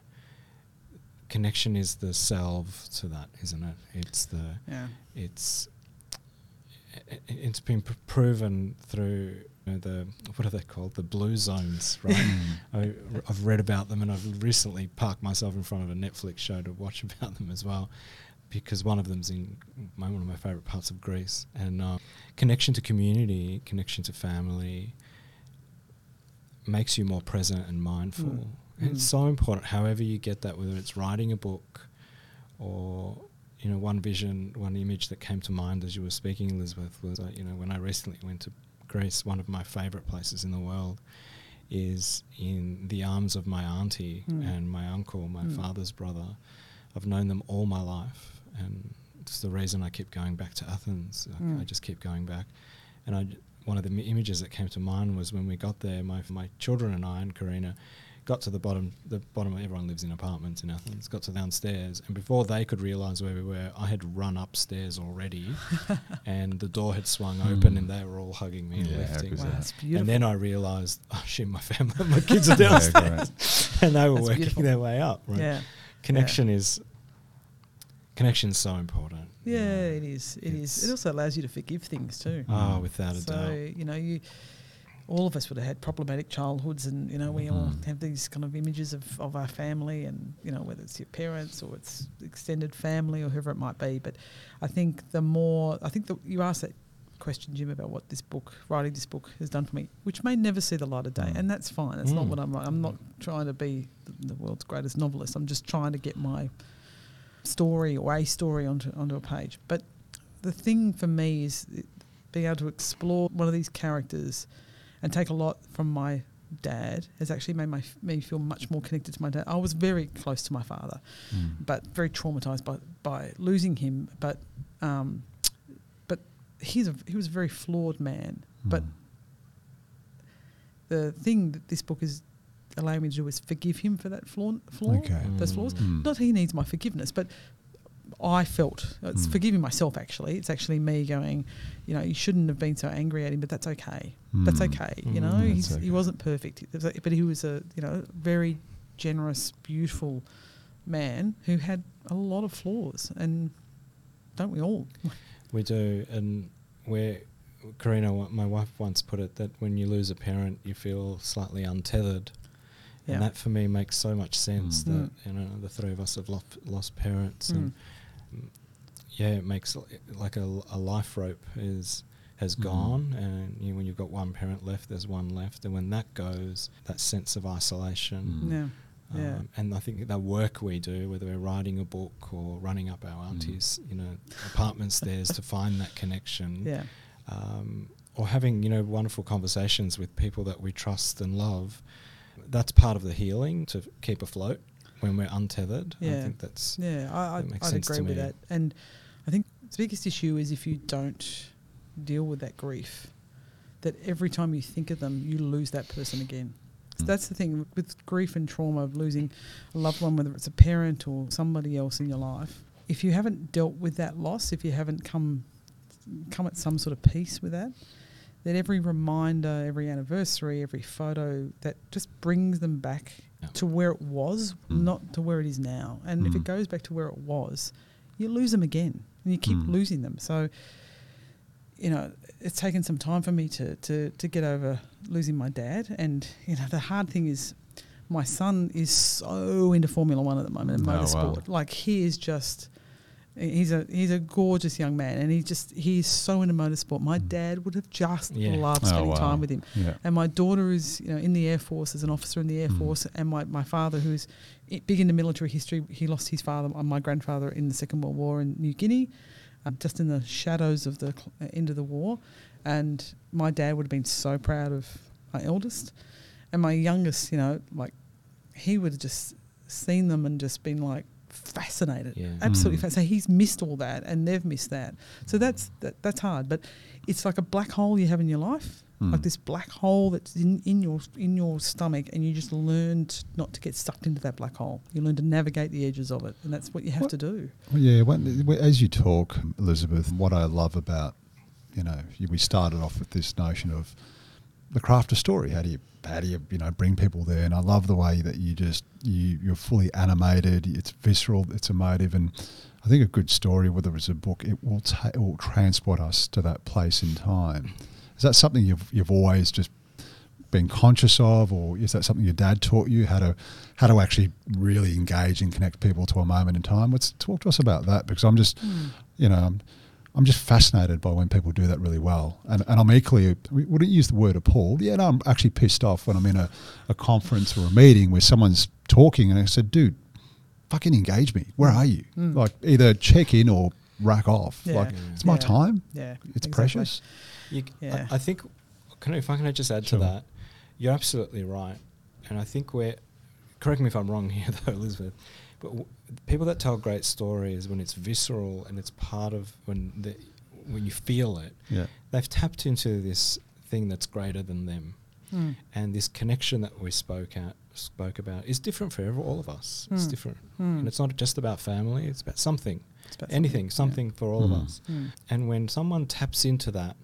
Speaker 1: connection is the salve to that, isn't it? It's the
Speaker 2: yeah,
Speaker 1: it's i- i- it's been pr- proven through you know, the what are they called, the blue zones, right? I, I've read about them, and I've recently parked myself in front of a Netflix show to watch about them as well, because one of them's in my, one of my favourite parts of Greece. And uh, connection to community, connection to family, makes you more present and mindful.
Speaker 2: Mm.
Speaker 1: And
Speaker 2: Mm.
Speaker 1: it's so important. However you get that, whether it's writing a book, or you know, one vision, one image that came to mind as you were speaking, Elizabeth, was, uh, you know, when I recently went to Greece, one of my favourite places in the world is in the arms of my auntie mm. and my uncle, my mm. father's brother. I've known them all my life, and it's the reason I keep going back to Athens. Mm. I just keep going back. And I, one of the m- images that came to mind was when we got there, my my children and I and Karina got to the bottom, the bottom, everyone lives in apartments in Athens, got to downstairs, and before they could realise where we were, I had run upstairs already, and the door had swung mm. open, and they were all hugging me and
Speaker 3: yeah,
Speaker 1: lifting.
Speaker 2: Wow, that's beautiful.
Speaker 1: And then I realised, oh shit, my family, my kids are downstairs, yeah, and they were
Speaker 2: that's
Speaker 1: working
Speaker 2: beautiful.
Speaker 1: their way up. Right?
Speaker 2: Yeah,
Speaker 1: connection
Speaker 2: yeah.
Speaker 1: is connection is so important.
Speaker 2: Yeah,
Speaker 1: you know.
Speaker 2: it is. It is. It also allows you to forgive things too.
Speaker 1: Oh, without a
Speaker 2: so,
Speaker 1: doubt.
Speaker 2: So you know you. All of us would have had problematic childhoods, and you know we mm. all have these kind of images of, of our family, and you know whether it's your parents or it's extended family or whoever it might be. But I think the more I think that you asked that question, Jim, about what this book, writing this book, has done for me, which may never see the light of day, mm. and that's fine. That's mm. not what I'm. I'm not trying to be the world's greatest novelist. I'm just trying to get my story or a story onto onto a page. But the thing for me is being able to explore one of these characters and take a lot from my dad has actually made my, me feel much more connected to my dad. I was very close to my father, mm. but very traumatised by by losing him. But um, but he's a, he was a very flawed man. Mm. But the thing that this book is allowing me to do is forgive him for that flaw, flaw
Speaker 3: okay.
Speaker 2: those flaws.
Speaker 3: Mm.
Speaker 2: Not that he needs my forgiveness, but I felt it's
Speaker 3: mm.
Speaker 2: forgiving myself. Actually, it's actually me going, you know, you shouldn't have been so angry at him, but that's okay.
Speaker 3: Mm.
Speaker 2: That's okay. You know,
Speaker 3: mm,
Speaker 2: he's,
Speaker 3: okay.
Speaker 2: he wasn't perfect, but he was a you know very generous, beautiful man who had a lot of flaws, and don't we all?
Speaker 1: We do, and where Karina, my wife, once put it that when you lose a parent, you feel slightly untethered.
Speaker 2: Yeah.
Speaker 1: And that for me makes so much sense
Speaker 3: Mm.
Speaker 1: that
Speaker 2: Mm.
Speaker 1: you know the three of us have lost, lost parents,
Speaker 2: Mm.
Speaker 1: and yeah, it makes l- like a, a life rope is has
Speaker 3: Mm.
Speaker 1: gone, and you know, when you've got one parent left, there's one left, and when that goes, that sense of isolation.
Speaker 3: Mm.
Speaker 2: Yeah. Yeah.
Speaker 1: Um, and I think the work we do, whether we're writing a book or running up our auntie's, you know, apartment stairs to find that connection,
Speaker 2: Yeah.
Speaker 1: um, or having, you know, wonderful conversations with people that we trust and love, that's part of the healing to keep afloat when we're untethered.
Speaker 2: Yeah.
Speaker 1: I think that's
Speaker 2: Yeah, I,
Speaker 1: that
Speaker 2: I,
Speaker 1: makes
Speaker 2: I'd
Speaker 1: sense
Speaker 2: agree
Speaker 1: to
Speaker 2: with
Speaker 1: me.
Speaker 2: that. And I think the biggest issue is if you don't deal with that grief, that every time you think of them, you lose that person again. So that's the thing with grief and trauma of losing a loved one, whether it's a parent or somebody else in your life. If you haven't dealt with that loss, if you haven't come come at some sort of peace with that, that every reminder, every anniversary, every photo, that just brings them back
Speaker 1: Yeah.
Speaker 2: to where it was,
Speaker 3: Mm.
Speaker 2: not to where it is now. And if
Speaker 3: Mm.
Speaker 2: it goes back to where it was, you lose them again, and you keep
Speaker 3: Mm.
Speaker 2: losing them. So, you know, it's taken some time for me to, to, to get over losing my dad. And, you know, the hard thing is my son is so into Formula One at the moment and
Speaker 3: Oh, wow.
Speaker 2: motorsport. Like, he is just... He's a he's a gorgeous young man, and he just he's so into motorsport. My dad would have just
Speaker 1: Yeah.
Speaker 2: loved
Speaker 3: Oh,
Speaker 2: spending
Speaker 3: wow.
Speaker 2: time with him.
Speaker 3: Yeah.
Speaker 2: And my daughter is, you know, in the Air Force as an officer in the Air
Speaker 3: Mm.
Speaker 2: Force, and my, my father, who's i- big into military history, he lost his father, uh, my grandfather, in the Second World War in New Guinea, um, just in the shadows of the cl- uh, end of the war. And my dad would have been so proud of my eldest, and my youngest, you know, like he would have just seen them and just been like fascinated,
Speaker 1: Yeah.
Speaker 2: absolutely
Speaker 3: Mm.
Speaker 2: fascinated. So he's missed all that, and they've missed that. So that's that, that's hard, but it's like a black hole you have in your life,
Speaker 3: Mm.
Speaker 2: like this black hole that's in, in your in your stomach, and you just learn t- not to get sucked into that black hole. You learn to navigate the edges of it, and that's what you have
Speaker 3: What-
Speaker 2: to do.
Speaker 3: Well, yeah, when, as you talk, Elizabeth, what I love about, you know, you- we started off with this notion of the craft of story. How do you, how do you, you know, bring people there? And I love the way that you just, you, you're fully animated, it's visceral, it's emotive. And I think a good story, whether it's a book, it will, ta- it will transport us to that place in time. Is that something you've, you've always just been conscious of, or is that something your dad taught you, how to how to actually really engage and connect people to a moment in time? Let's talk to us about that, because I'm just, you know, I'm, I'm just fascinated by when people do that really well. And and I'm equally, we wouldn't use the word appalled. Yeah, no, I'm actually pissed off when I'm in a, a conference or a meeting where someone's talking and I said, dude, fucking engage me. Where
Speaker 2: Mm.
Speaker 3: are you?
Speaker 2: Mm.
Speaker 3: Like either check in or rack off.
Speaker 2: Yeah.
Speaker 3: Like
Speaker 1: Yeah.
Speaker 3: it's my
Speaker 2: Yeah.
Speaker 3: time.
Speaker 2: Yeah,
Speaker 3: It's
Speaker 2: exactly.
Speaker 3: precious.
Speaker 1: You,
Speaker 2: Yeah.
Speaker 1: I, I think, can I, if I can just add
Speaker 3: Sure.
Speaker 1: to that, you're absolutely right. And I think we're, correct me if I'm wrong here though, Elizabeth, but w- people that tell great stories when it's visceral and it's part of when the, when you feel it,
Speaker 3: Yeah.
Speaker 1: they've tapped into this thing that's greater than them.
Speaker 2: Mm.
Speaker 1: And this connection that we spoke at, spoke about is different for every, all of us. It's
Speaker 2: Mm.
Speaker 1: different.
Speaker 2: Mm.
Speaker 1: And it's not just about family, it's about something.
Speaker 2: It's about
Speaker 1: Anything, something
Speaker 2: yeah.
Speaker 1: for all
Speaker 3: Mm.
Speaker 1: of us.
Speaker 2: Mm.
Speaker 1: And when someone taps into that,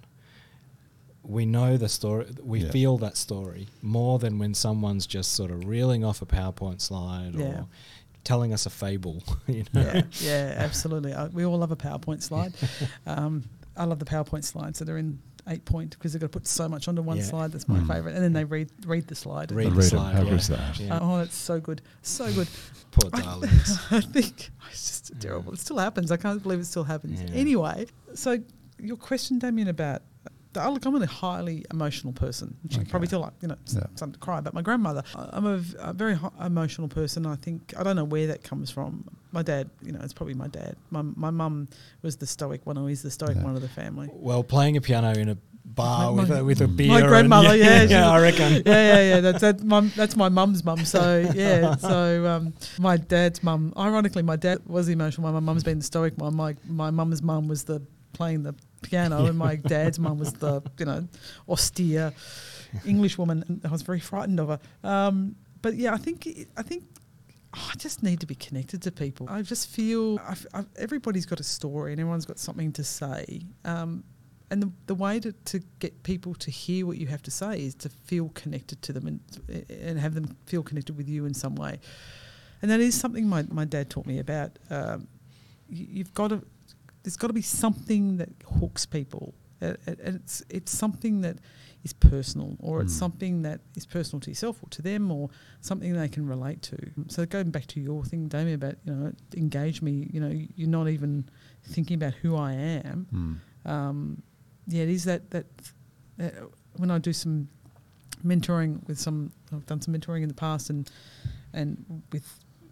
Speaker 1: we know the story, we
Speaker 3: Yeah.
Speaker 1: feel that story more than when someone's just sort of reeling off a PowerPoint slide
Speaker 2: Yeah.
Speaker 1: or telling us a fable, you know.
Speaker 2: Yeah, yeah, absolutely. I, we all love a PowerPoint slide. Um, I love the PowerPoint slides that are in eight point because they've got to put so much onto one
Speaker 1: Yeah.
Speaker 2: slide. That's my
Speaker 3: Mm.
Speaker 2: favourite. And then they read read the slide.
Speaker 1: Read
Speaker 3: The
Speaker 1: the
Speaker 3: reader,
Speaker 1: slide,
Speaker 3: how
Speaker 1: yeah.
Speaker 3: good's that?
Speaker 1: Yeah.
Speaker 2: Oh, it's so good, so good.
Speaker 1: Poor
Speaker 2: I-
Speaker 1: darlings.
Speaker 2: I think it's just terrible. It still happens. I can't believe it still happens.
Speaker 1: Yeah.
Speaker 2: Anyway, so your question, Damien, about I look, I'm a highly emotional person. You can
Speaker 3: Okay.
Speaker 2: probably tell, like, you know, it's
Speaker 3: Yeah.
Speaker 2: something to cry about. My grandmother, I- I'm a, v- a very hi- emotional person. I think, I don't know where that comes from. My dad, you know, it's probably my dad. My my mum was the stoic one, or is the stoic
Speaker 3: Yeah.
Speaker 2: one of the family.
Speaker 1: Well, playing a piano in a bar
Speaker 2: My-
Speaker 1: with,
Speaker 2: my-
Speaker 1: a, with a
Speaker 3: Mm.
Speaker 1: beer.
Speaker 2: My
Speaker 1: and-
Speaker 2: grandmother, yeah, she's
Speaker 1: yeah,
Speaker 2: a-
Speaker 1: I reckon.
Speaker 2: yeah, yeah, yeah. That's that mum. That's my mum's mum. So yeah. So um, my dad's mum. Ironically, my dad was the emotional one. My mum's been the stoic one. My my mum's mum was the playing the piano, and my dad's mum was the you know austere English woman. I was very frightened of her. Um, but yeah, I think I think. I just need to be connected to people. I just feel I've, I've, everybody's got a story and everyone's got something to say. Um, and the, the way to, to get people to hear what you have to say is to feel connected to them and and have them feel connected with you in some way. And that is something my, my dad taught me about. Um, you, you've got to, there's got to be something that hooks people. Uh, and it's it's something that is personal, or it's
Speaker 3: Mm.
Speaker 2: something that is personal to yourself or to them, or something they can relate to. So going back to your thing, Damien, about, you know, engage me, you know, you're not even thinking about who I am.
Speaker 3: Mm.
Speaker 2: Um, yeah, it is that, that uh, when I do some mentoring with some, I've done some mentoring in the past, and and with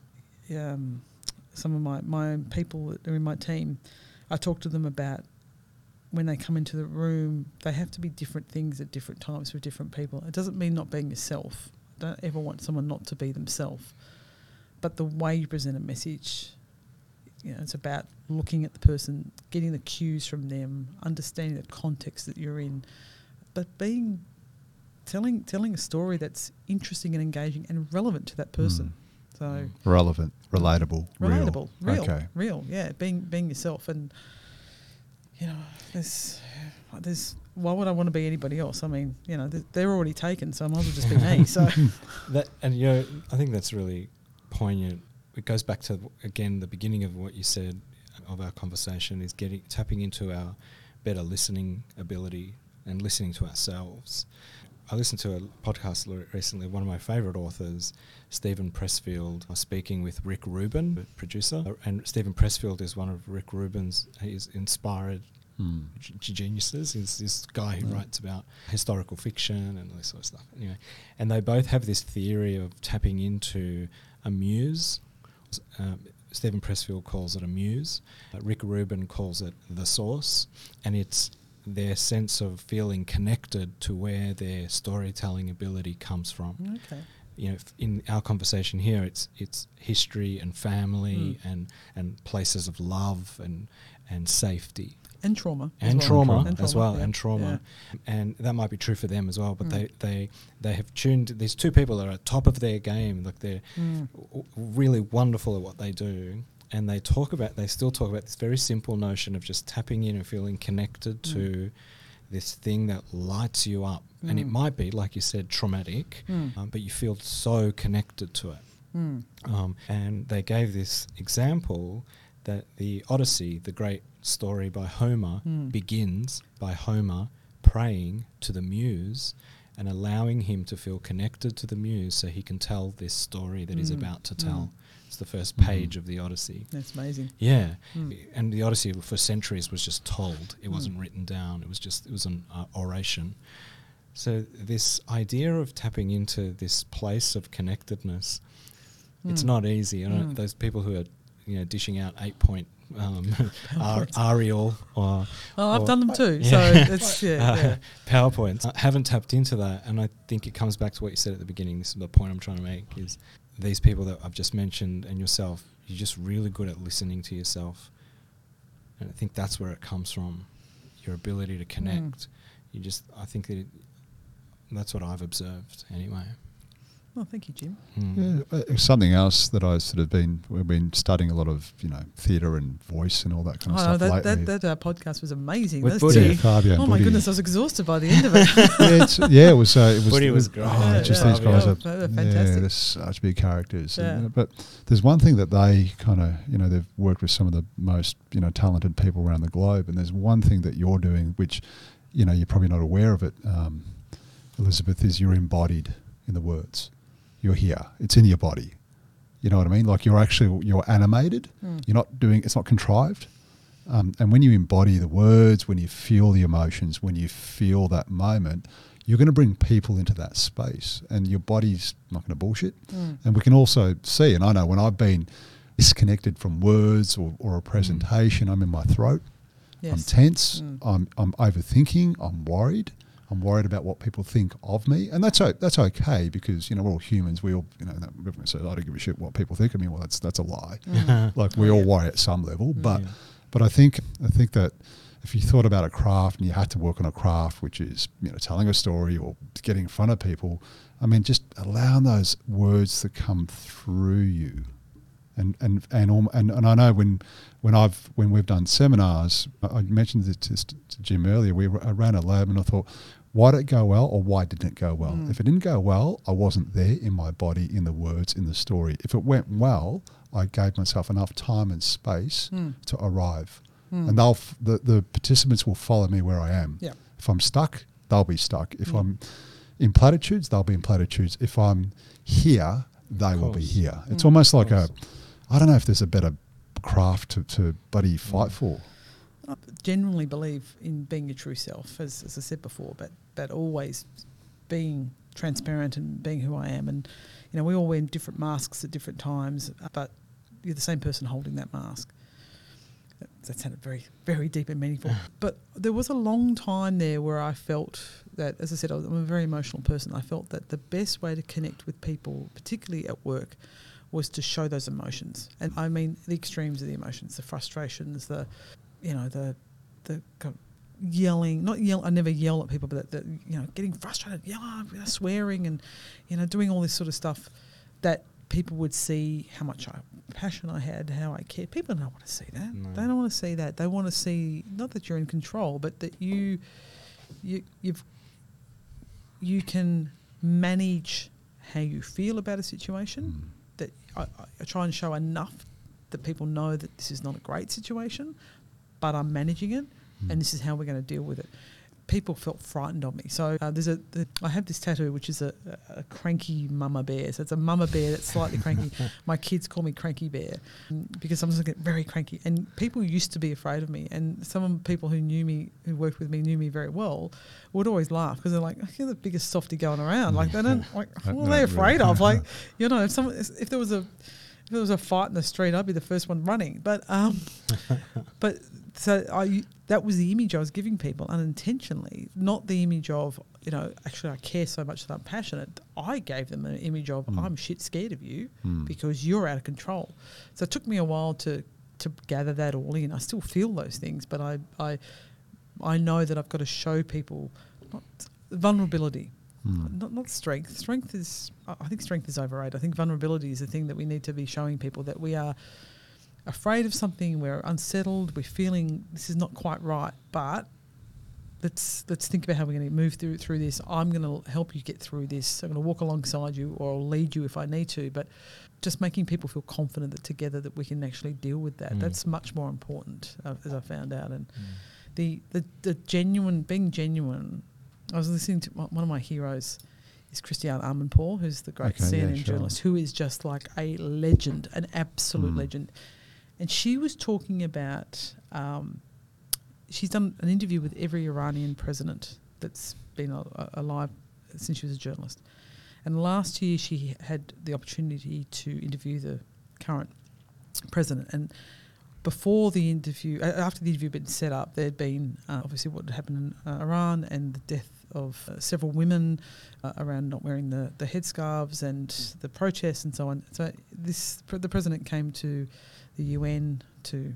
Speaker 2: um, some of my, my own people that are in my team, I talk to them about when they come into the room, they have to be different things at different times for different people. It doesn't mean not being yourself. I don't ever want someone not to be themselves. But the way you present a message, you know, it's about looking at the person, getting the cues from them, understanding the context that you're in, but being telling telling a story that's interesting and engaging and relevant to that person.
Speaker 3: Mm.
Speaker 2: So
Speaker 3: Relevant, relatable,
Speaker 2: relatable, real,
Speaker 3: Okay.
Speaker 2: real, yeah, being being yourself. And you know, there's there's why would I want to be anybody else? I mean, you know, they're already taken, so I might as well just be me. So
Speaker 1: That, and you know, I think that's really poignant. It goes back to, again, the beginning of what you said of our conversation is getting tapping into our better listening ability and listening to ourselves. I listened to a podcast l- recently, one of my favourite authors, Stephen Pressfield, was speaking with Rick Rubin, the producer. And Stephen Pressfield is one of Rick Rubin's, he's inspired
Speaker 3: Mm.
Speaker 1: g- geniuses. He's this guy who
Speaker 3: Mm.
Speaker 1: writes about historical fiction and all this sort of stuff. Anyway, and they both have this theory of tapping into a muse. Um, Stephen Pressfield calls it a muse. Uh, Rick Rubin calls it the source, and it's their sense of feeling connected to where their storytelling ability comes from.
Speaker 2: okay,
Speaker 1: You know, f- in our conversation here, it's it's history and family
Speaker 2: Mm.
Speaker 1: and and places of love and and safety.
Speaker 2: and trauma, as
Speaker 1: And
Speaker 2: well.
Speaker 1: trauma,
Speaker 3: And
Speaker 1: as
Speaker 2: trauma,
Speaker 1: well,
Speaker 2: yeah,
Speaker 1: and trauma,
Speaker 2: yeah.
Speaker 1: and that might be true for them as well. But
Speaker 2: Mm.
Speaker 1: they, they they have tuned. These two people are at top of their game. Like they're
Speaker 2: Mm.
Speaker 1: w- really wonderful at what they do, and they talk about. They still talk about this very simple notion of just tapping in and feeling connected
Speaker 2: Mm.
Speaker 1: to this thing that lights you up. And it
Speaker 2: Mm.
Speaker 1: might be, like you said, traumatic,
Speaker 2: Mm.
Speaker 1: um, but you feel so connected to it.
Speaker 2: Mm.
Speaker 1: Um, and they gave this example that the Odyssey, the great story by Homer,
Speaker 2: Mm.
Speaker 1: begins by Homer praying to the muse and allowing him to feel connected to the muse so he can tell this story that he's
Speaker 2: Mm.
Speaker 1: about to
Speaker 2: Mm.
Speaker 1: tell. It's the first
Speaker 3: Mhm.
Speaker 1: page of the Odyssey.
Speaker 2: That's amazing.
Speaker 1: Yeah,
Speaker 2: Mm.
Speaker 1: and the Odyssey for centuries was just told. It
Speaker 2: Mm.
Speaker 1: wasn't written down. It was just it was an uh, oration. So this idea of tapping into this place of connectedness It's
Speaker 2: Mm.
Speaker 1: not easy. You know,
Speaker 2: Mm.
Speaker 1: those people who are, you know, dishing out eight point um, Ar-
Speaker 2: PowerPoints.
Speaker 1: Arial or
Speaker 2: Oh, I've
Speaker 1: or-
Speaker 2: done them too.
Speaker 1: Yeah.
Speaker 2: So it's yeah,
Speaker 1: uh,
Speaker 2: yeah.
Speaker 1: PowerPoints. I haven't tapped into that, and I think it comes back to what you said at the beginning. This is the point I'm trying to make: is these people that I've just mentioned and yourself, you're just really good at listening to yourself, and I think that's where it comes from. Your ability to connect.
Speaker 2: Mm.
Speaker 1: You just, I think that it, that's what I've observed anyway.
Speaker 2: Oh, thank you, Jim.
Speaker 1: Mm.
Speaker 3: Yeah, uh, something else that I sort of been we've been studying a lot of you know theatre and voice and all that kind of
Speaker 2: Oh,
Speaker 3: stuff
Speaker 2: that,
Speaker 3: lately.
Speaker 2: that, that uh, podcast was amazing.
Speaker 1: With
Speaker 2: Those
Speaker 1: Buddy.
Speaker 2: two-
Speaker 3: Yeah, Fabio and
Speaker 2: oh my
Speaker 3: Buddy.
Speaker 2: goodness, I was exhausted by the end of it.
Speaker 3: yeah, it's, yeah, it was. Uh, it was.
Speaker 1: Buddy
Speaker 3: it
Speaker 1: was great.
Speaker 3: Oh,
Speaker 2: Yeah,
Speaker 3: just
Speaker 2: yeah,
Speaker 3: these guys
Speaker 2: yeah,
Speaker 3: are,
Speaker 2: they're
Speaker 3: yeah,
Speaker 2: fantastic.
Speaker 3: they're such big characters. And,
Speaker 2: Yeah.
Speaker 3: uh, but there's one thing that they kind of, you know, they've worked with some of the most, you know, talented people around the globe, and there's one thing that you're doing, which, you know, you're probably not aware of it, um, Elizabeth, is you're embodied in the words. You're here. It's in your body. You know what I mean? Like you're actually you're animated.
Speaker 2: Mm.
Speaker 3: You're not doing. It's not contrived. Um, and when you embody the words, when you feel the emotions, when you feel that moment, you're going to bring people into that space, and your body's not going to bullshit.
Speaker 2: Mm.
Speaker 3: And we can also see, and I know when I've been disconnected from words or, or a presentation, I'm in my throat. I'm
Speaker 2: Yes.
Speaker 3: tense.
Speaker 2: Mm.
Speaker 3: I'm I'm overthinking. I'm worried. I'm worried about what people think of me, and that's o- that's okay because you know we're all humans. We all you know everyone says I don't give a shit what people think of me. Well, that's that's a lie.
Speaker 2: Mm.
Speaker 3: Like we
Speaker 2: Oh,
Speaker 3: all
Speaker 2: yeah.
Speaker 3: worry at some level, but
Speaker 1: Yeah.
Speaker 3: but I think I think that if you thought about a craft and you had to work on a craft, which is you know telling a story or getting in front of people, I mean just allowing those words to come through you. And and and, alm- and and I know when when I've when we've done seminars, I I mentioned it to, to Jim earlier. We r- I ran a lab, and I thought, why did it go well, or why didn't it go well?
Speaker 2: Mm.
Speaker 3: If it didn't go well, I wasn't there in my body, in the words, in the story. If it went well, I gave myself enough time and space
Speaker 2: Mm.
Speaker 3: to arrive,
Speaker 2: Mm.
Speaker 3: and they'll f- the the participants will follow me where I am.
Speaker 2: Yeah.
Speaker 3: If I'm stuck, they'll be stuck. If
Speaker 2: Mm.
Speaker 3: I'm in platitudes, they'll be in platitudes. If I'm here, they will be
Speaker 1: course.
Speaker 3: here. It's
Speaker 2: Mm.
Speaker 3: almost like a
Speaker 1: course.
Speaker 3: I don't know if there's a better craft to, to bloody fight for.
Speaker 2: I genuinely believe in being your true self, as, as I said before, but but always being transparent and being who I am. And you know, we all wear different masks at different times, but you're the same person holding that mask. That, that sounded very, very deep and meaningful. But there was a long time there where I felt that, as I said, I was, I'm a very emotional person. I felt that the best way to connect with people, particularly at work, was to show those emotions. And I mean the extremes of the emotions, the frustrations, the, you know, the the kind of yelling, not yell, I never yell at people, but the, the, you know, getting frustrated, yeah, swearing and, you know, doing all this sort of stuff that people would see how much I, passion I had, how I cared. People don't want to see that.
Speaker 1: No.
Speaker 2: They don't want to see that. They want to see, not that you're in control, but that you, you you've, you can manage how you feel about a situation. That I, I try and show enough that people know that this is not a great situation, but I'm managing it,
Speaker 3: Mm.
Speaker 2: and this is how we're going to deal with it. People felt frightened of me. So uh, there's a, the, I have this tattoo which is a, a, a cranky mama bear. So it's a mama bear that's slightly cranky. My kids call me Cranky Bear um, because I'm just get very cranky. And people used to be afraid of me. And some of the people who knew me, who worked with me, knew me very well, would always laugh because they're like, oh, "You're the biggest softie going around." Like they don't like,
Speaker 3: They
Speaker 2: what are
Speaker 3: don't
Speaker 2: they afraid
Speaker 3: really-
Speaker 2: of? Like, you know, if someone, if there was a if there was a fight in the street, I'd be the first one running. But um, but so I that was the image I was giving people unintentionally, not the image of, you know, actually I care so much that I'm passionate. I gave them an image of
Speaker 3: Mm.
Speaker 2: I'm shit scared of you
Speaker 3: Mm.
Speaker 2: because you're out of control. So it took me a while to to gather that all in. I still feel those things, but I I I know that I've got to show people not vulnerability.
Speaker 3: Mm.
Speaker 2: Not not strength. Strength is, I I think strength is overrated. I think vulnerability is the thing that we need to be showing people, that we are afraid of something, we're unsettled, we're feeling this is not quite right, but let's let's think about how we're going to move through through this. I'm going to help you get through this. I'm going to walk alongside you, or I'll lead you if I need to. But just making people feel confident that together that we can actually deal with that.
Speaker 1: Mm.
Speaker 2: That's much more important, uh, as I found out. And
Speaker 1: Mm.
Speaker 2: the, the the genuine, being genuine. I was listening to one of my heroes is Christiane Amanpour, who's the great
Speaker 3: Okay,
Speaker 2: C N N
Speaker 3: yeah, sure.
Speaker 2: journalist, who is just like a legend, an absolute
Speaker 3: Mm.
Speaker 2: legend. And she was talking about, um, she's done an interview with every Iranian president that's been a, a, alive since she was a journalist. And last year she had the opportunity to interview the current president. And before the interview, uh, after the interview had been set up, there had been uh, obviously what had happened in uh, Iran and the death of uh, several women uh, around not wearing the, the headscarves and the protests and so on. So this the president came to the U N to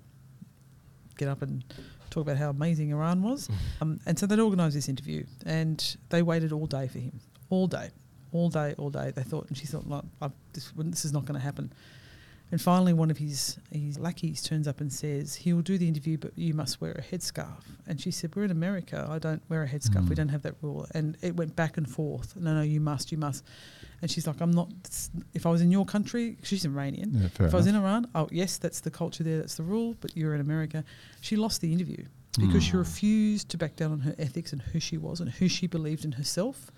Speaker 2: get up and talk about how amazing Iran was. Um, and so they'd organised this interview and they waited all day for him, all day, all day, all day. They thought, and she thought, like, I've, this, this is not going to happen. And finally, one of his, his lackeys turns up and says, he'll do the interview, but you must wear a headscarf. And she said, we're in America. I don't wear a headscarf.
Speaker 3: Mm.
Speaker 2: We don't have that rule. And it went back and forth. No, no, you must, you must. And she's like, I'm not, if I was in your country, she's Iranian.
Speaker 3: Yeah, fair
Speaker 2: if I was in
Speaker 3: enough.
Speaker 2: Iran, oh, yes, that's the culture there, that's the rule, but you're in America. She lost the interview because
Speaker 3: Mm.
Speaker 2: she refused to back down on her ethics and who she was and who she believed in herself.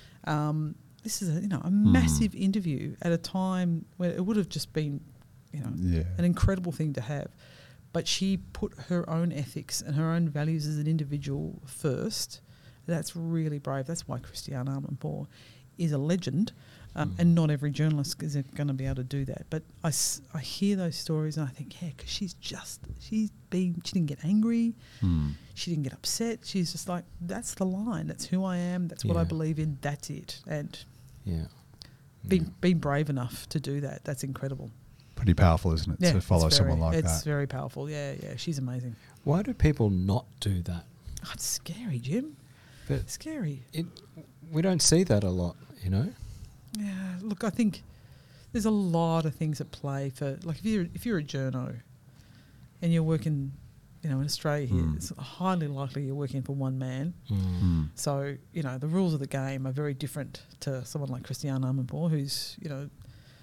Speaker 2: Um, this is a, you know, a massive interview at a time where it would have just been, you know,
Speaker 3: Yeah.
Speaker 2: an incredible thing to have. But she put her own ethics and her own values as an individual first. That's really brave. That's why Christiane Amanpour is a legend. Um,
Speaker 1: Mm.
Speaker 2: And not every journalist is going to be able to do that. But I, s- I hear those stories and I think, yeah, because she's just, she's been, she didn't get angry.
Speaker 3: Mm.
Speaker 2: She didn't get upset. She's just like, that's the line. That's who I am. That's what I
Speaker 1: Yeah.
Speaker 2: believe in. That's it. And
Speaker 1: Yeah.
Speaker 2: being,
Speaker 1: Yeah.
Speaker 2: being brave enough to do that, that's incredible.
Speaker 3: Pretty powerful, isn't it,
Speaker 2: Yeah,
Speaker 3: to follow
Speaker 2: it's
Speaker 3: someone
Speaker 2: very-
Speaker 3: like
Speaker 2: It's
Speaker 3: that?
Speaker 2: very powerful. Yeah, yeah. She's amazing.
Speaker 1: Why do people not do that?
Speaker 2: Oh, it's scary, Jim.
Speaker 1: But
Speaker 2: It's scary.
Speaker 1: it, we don't see that a lot, you know?
Speaker 2: Yeah, look, I think there's a lot of things at play for, like, if you're if you're a journo and you're working, you know, in Australia here,
Speaker 3: Mm.
Speaker 2: it's highly likely you're working for one man.
Speaker 3: Mm.
Speaker 2: So, you know, the rules of the game are very different to someone like Christiane Amanpour, who's, you know,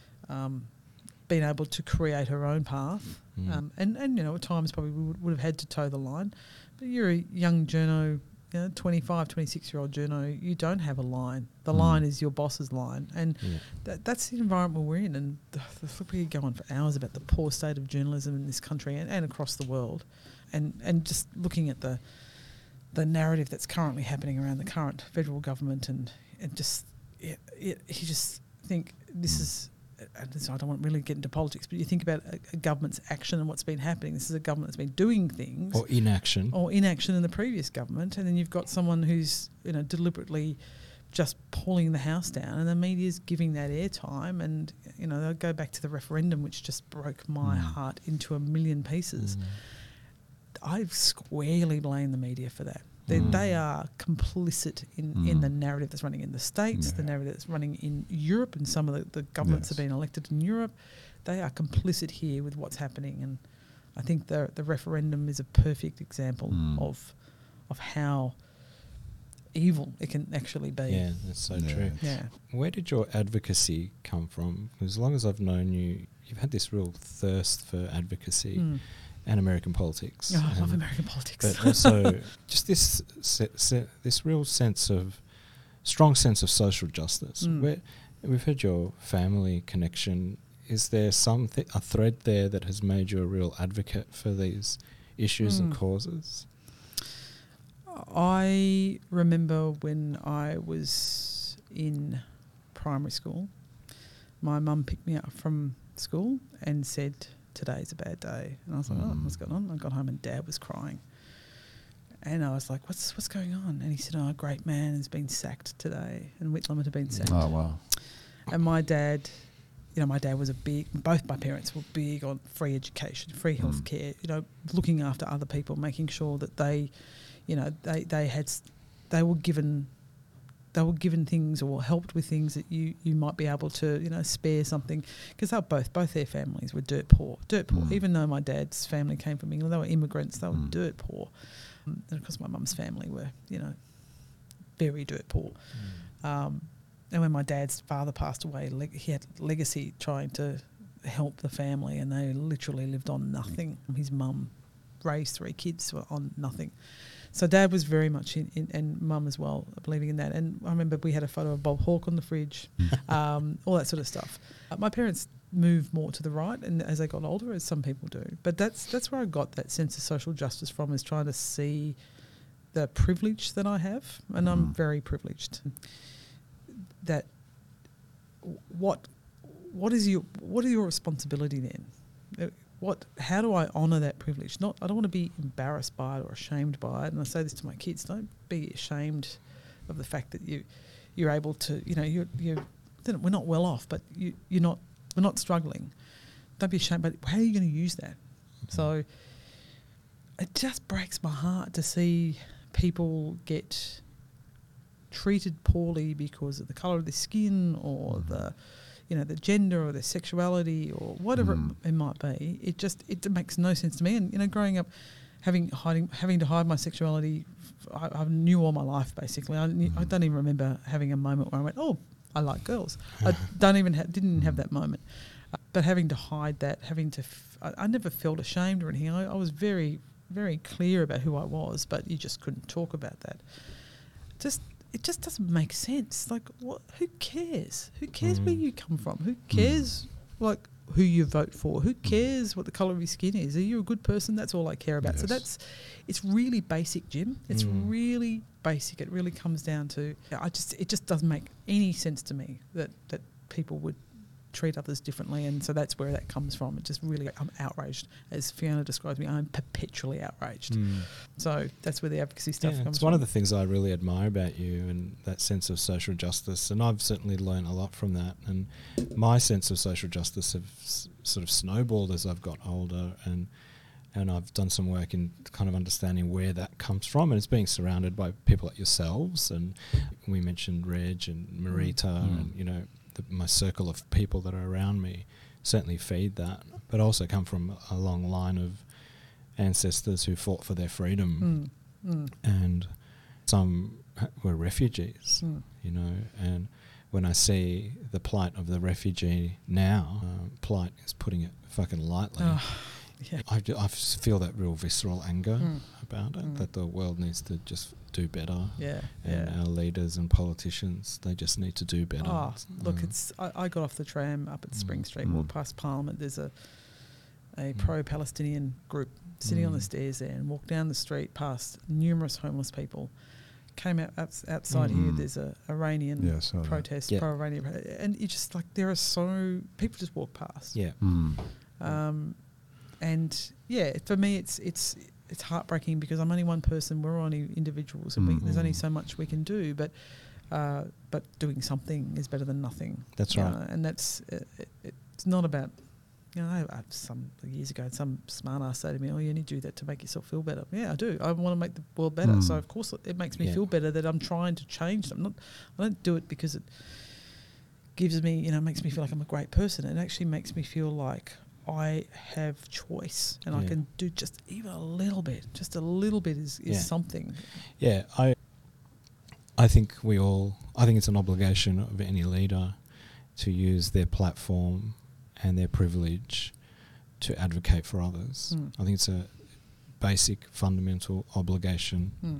Speaker 2: um, been able to create her own path.
Speaker 1: Mm.
Speaker 2: Um, and, and, you know, at times probably would, would have had to toe the line. But you're a young journo, you know, twenty-five, twenty-six-year-old journo, you don't have a line. The
Speaker 3: Mm.
Speaker 2: line is your boss's line. And
Speaker 1: Yeah.
Speaker 2: that, that's the environment we're in. And the, the, we could go on for hours about the poor state of journalism in this country and, and across the world. And, and just looking at the the narrative that's currently happening around the current federal government and, and just, it, it, you just think this is, and this, I don't want to really get into politics, but you think about a, a government's action and what's been happening. This is a government that's been doing things
Speaker 1: Or inaction.
Speaker 2: or inaction in the previous government, and then you've got someone who's, you know, deliberately just pulling the house down, and the media's giving that airtime. And, you know, they'll go back to the referendum, which just broke my
Speaker 3: Mm.
Speaker 2: heart into a million pieces.
Speaker 1: Mm.
Speaker 2: I squarely blame the media for that. They,
Speaker 1: Mm.
Speaker 2: they are complicit in, in
Speaker 3: Mm.
Speaker 2: the narrative that's running in the States, the
Speaker 3: Yeah.
Speaker 2: narrative that's running in Europe, and some of the, the governments
Speaker 3: Yes.
Speaker 2: have been elected in Europe. They are complicit here with what's happening, and I think the the referendum is a perfect example
Speaker 3: Mm.
Speaker 2: of of how evil it can actually be.
Speaker 1: Yeah, that's so
Speaker 3: Yeah.
Speaker 1: true.
Speaker 2: Yeah.
Speaker 1: Where did your advocacy come from? Because as long as I've known you, you've had this real thirst for advocacy
Speaker 2: Mm.
Speaker 1: and American politics.
Speaker 2: Oh, I love
Speaker 1: and-
Speaker 2: American politics.
Speaker 1: But also just this se- se- this real sense of, strong sense of social justice.
Speaker 2: Mm.
Speaker 1: Where we've had your family connection. Is there some th- a thread there that has made you a real advocate for these issues and
Speaker 2: Mm.
Speaker 1: causes?
Speaker 2: I remember when I was in primary school, my mum picked me up from school and said, today's a bad day. And I was like, oh,
Speaker 3: Mm.
Speaker 2: what's going on? I got home and Dad was crying. And I was like, what's what's going on? And he said, oh, a great man has been sacked today. And Whitlam had been sacked.
Speaker 3: Oh, wow.
Speaker 2: And my dad, you know, my dad was a big, both my parents were big on free education, free
Speaker 3: Mm.
Speaker 2: health care, you know, looking after other people, making sure that they, you know, they, they had, s- they were given, they were given things or helped with things that you, you might be able to, you know, spare something. Because they were both, both their families were dirt poor, dirt poor.
Speaker 3: Mm.
Speaker 2: Even though my dad's family came from England, they were immigrants, they were
Speaker 3: Mm.
Speaker 2: dirt poor. Um, and of course my mum's family were, you know, very dirt poor. Um, and when my dad's father passed away, le- he had legacy trying to help the family, and they literally lived on nothing. His mum raised three kids on nothing. So Dad was very much in, in and Mum as well, believing in that. And I remember we had a photo of Bob Hawke on the fridge, um, all that sort of stuff. Uh, my parents moved more to the right, and as they got older, as some people do. But that's that's where I got that sense of social justice from, is trying to see the privilege that I have, and I'm
Speaker 3: Mm.
Speaker 2: very privileged. That what what is your what is your responsibility then? Uh, What? How do I honour that privilege? Not, I don't want to be embarrassed by it or ashamed by it. And I say this to my kids: don't be ashamed of the fact that you you're able to, you know, you're you we're not well off, but you you're not we're not struggling. Don't be ashamed. But how are you going to use that? Mm-hmm. So it just breaks my heart to see people get treated poorly because of the colour of their skin or mm-hmm. the, you know, the gender or their sexuality or whatever mm. it, it might be. It just it makes no sense to me. And you know, growing up, having hiding having to hide my sexuality, I, I knew all my life basically. I, knew, mm. I don't even remember having a moment where I went, "Oh, I like girls." I don't even ha- didn't have that moment. Uh, but having to hide that, having to, f- I, I never felt ashamed or anything. I, I was very very clear about who I was, but you just couldn't talk about that. Just. It just doesn't make sense. Like, what? Who cares? Who cares mm. where you come from? Who cares, mm. like, who you vote for? Who cares what the colour of your skin is? Are you a good person? That's all I care about. Yes. So that's, it's really basic, Jim. It's mm. really basic. It really comes down to, I just, it just doesn't make any sense to me that, that people would treat others differently, and so that's where that comes from. It just really, I'm outraged. As Fiona describes me, I'm perpetually outraged. Mm. So that's where the advocacy stuff
Speaker 1: yeah,
Speaker 2: comes
Speaker 1: it's
Speaker 2: from.
Speaker 1: one of the things I really admire about you, and that sense of social justice, and I've certainly learned a lot from that, and my sense of social justice have s- sort of snowballed as I've got older, and and I've done some work in kind of understanding where that comes from, and it's being surrounded by people like yourselves, and we mentioned Reg and Marita, mm. and you know, The, my circle of people that are around me certainly feed that, but also come from a long line of ancestors who fought for their freedom, mm. Mm. and some were refugees, mm. you know, and when I see the plight of the refugee now, uh, plight is putting it fucking lightly, oh, yeah. I, I feel that real visceral anger mm. about it, mm. that the world needs to just do better.
Speaker 2: Yeah,
Speaker 1: and
Speaker 2: yeah.
Speaker 1: our leaders and politicians, they just need to do better.
Speaker 2: Oh, look,
Speaker 1: mm.
Speaker 2: it's. I, I got off the tram up at Spring Street,
Speaker 1: mm.
Speaker 2: walked past Parliament. There's a a mm. pro-Palestinian group sitting mm. on the stairs there, and walked down the street past numerous homeless people. Came out outs- outside mm. here. There's a Iranian
Speaker 3: yeah,
Speaker 2: protest,
Speaker 1: yeah.
Speaker 2: pro-Iranian, and you just like there are so people just walk past.
Speaker 1: Yeah.
Speaker 3: Mm.
Speaker 2: Um, and yeah, for me, it's it's. It's heartbreaking because I'm only one person. We're only individuals, and mm-hmm. we, there's only so much we can do. But uh, but doing something is better than nothing.
Speaker 1: That's right.
Speaker 2: Uh, and that's it, it, it's not about. You know, I, I, some years ago, some smart ass said to me, "Oh, you only do that to make yourself feel better." Yeah, I do. I want to make the world better. Mm. So of course, it, it makes me yeah. feel better that I'm trying to change them. Not, I don't do it because it gives me, you know, makes me feel like I'm a great person. It actually makes me feel like I have choice, and yeah. I can do just even a little bit. Just a little bit is, is
Speaker 1: yeah.
Speaker 2: something.
Speaker 1: Yeah, I I think we all, I think it's an obligation of any leader to use their platform and their privilege to advocate for others. Mm. I think it's a basic, fundamental obligation mm.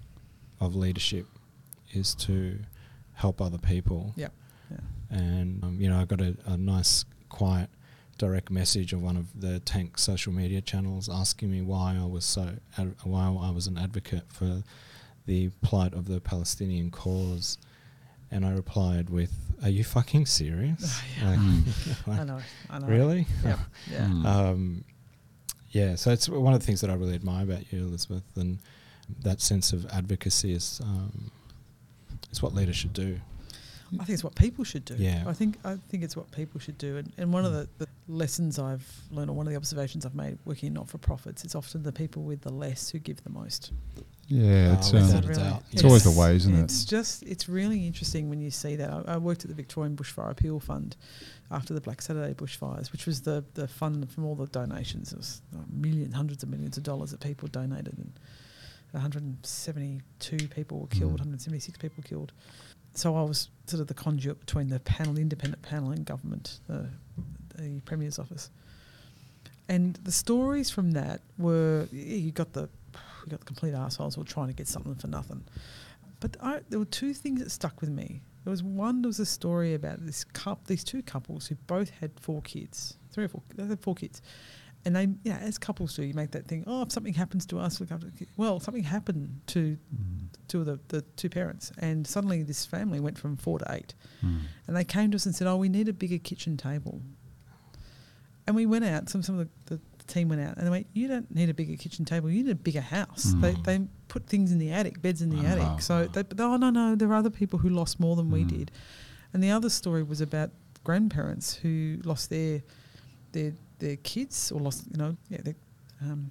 Speaker 1: of leadership is to help other people.
Speaker 2: Yeah, yeah.
Speaker 1: And, um, you know, I got a, a nice, quiet, direct message of one of the Tank social media channels asking me why I was so ad- why I was an advocate for the plight of the Palestinian cause, and I replied with, "Are you fucking serious?"
Speaker 2: Oh, yeah.
Speaker 1: like,
Speaker 2: mm.
Speaker 1: like,
Speaker 2: I know, I know.
Speaker 1: Really?
Speaker 2: Yeah, yeah.
Speaker 3: Mm.
Speaker 1: Um, yeah. So it's one of the things that I really admire about you, Elizabeth, and that sense of advocacy is um, it's what leaders should do.
Speaker 2: I think it's what people should do.
Speaker 1: Yeah.
Speaker 2: I think I think it's what people should do. And, and one mm. of the, the lessons I've learned, or one of the observations I've made working in not-for-profits, it's often the people with the less who give the most.
Speaker 3: Yeah, it's,
Speaker 1: oh,
Speaker 3: um,
Speaker 1: without a
Speaker 2: really,
Speaker 1: doubt.
Speaker 3: it's
Speaker 2: it's
Speaker 3: always the way, isn't
Speaker 2: it's
Speaker 3: it?
Speaker 2: It's just, it's really interesting when you see that. I, I worked at the Victorian Bushfire Appeal Fund after the Black Saturday bushfires, which was the, the fund from all the donations. It was millions, hundreds of millions of dollars that people donated, and one hundred seventy-two people were killed, mm. one hundred seventy-six people killed. So I was sort of the conduit between the panel, independent panel, and government, the, the Premier's office. And the stories from that were, yeah, you got the you got the complete arseholes who were trying to get something for nothing. But I, there were two things that stuck with me. There was one, there was a story about this couple, these two couples who both had four kids, three or four, they had four kids. And they, you know, as couples do, you make that thing, oh, if something happens to us, look after the kids. Well, something happened to mm. two of the, the two parents, and suddenly this family went from four to eight.
Speaker 3: Mm.
Speaker 2: And they came to us and said, oh, we need a bigger kitchen table. And we went out, some some of the, the team went out, and they went, you don't need a bigger kitchen table, you need a bigger house.
Speaker 3: Mm.
Speaker 2: They they put things in the attic, beds in the
Speaker 3: Wow.
Speaker 2: attic. So, they, but, oh, no, no, there are other people who lost more than we
Speaker 3: Mm.
Speaker 2: did. And the other story was about grandparents who lost their their their kids, or lost, you know, yeah, their, um,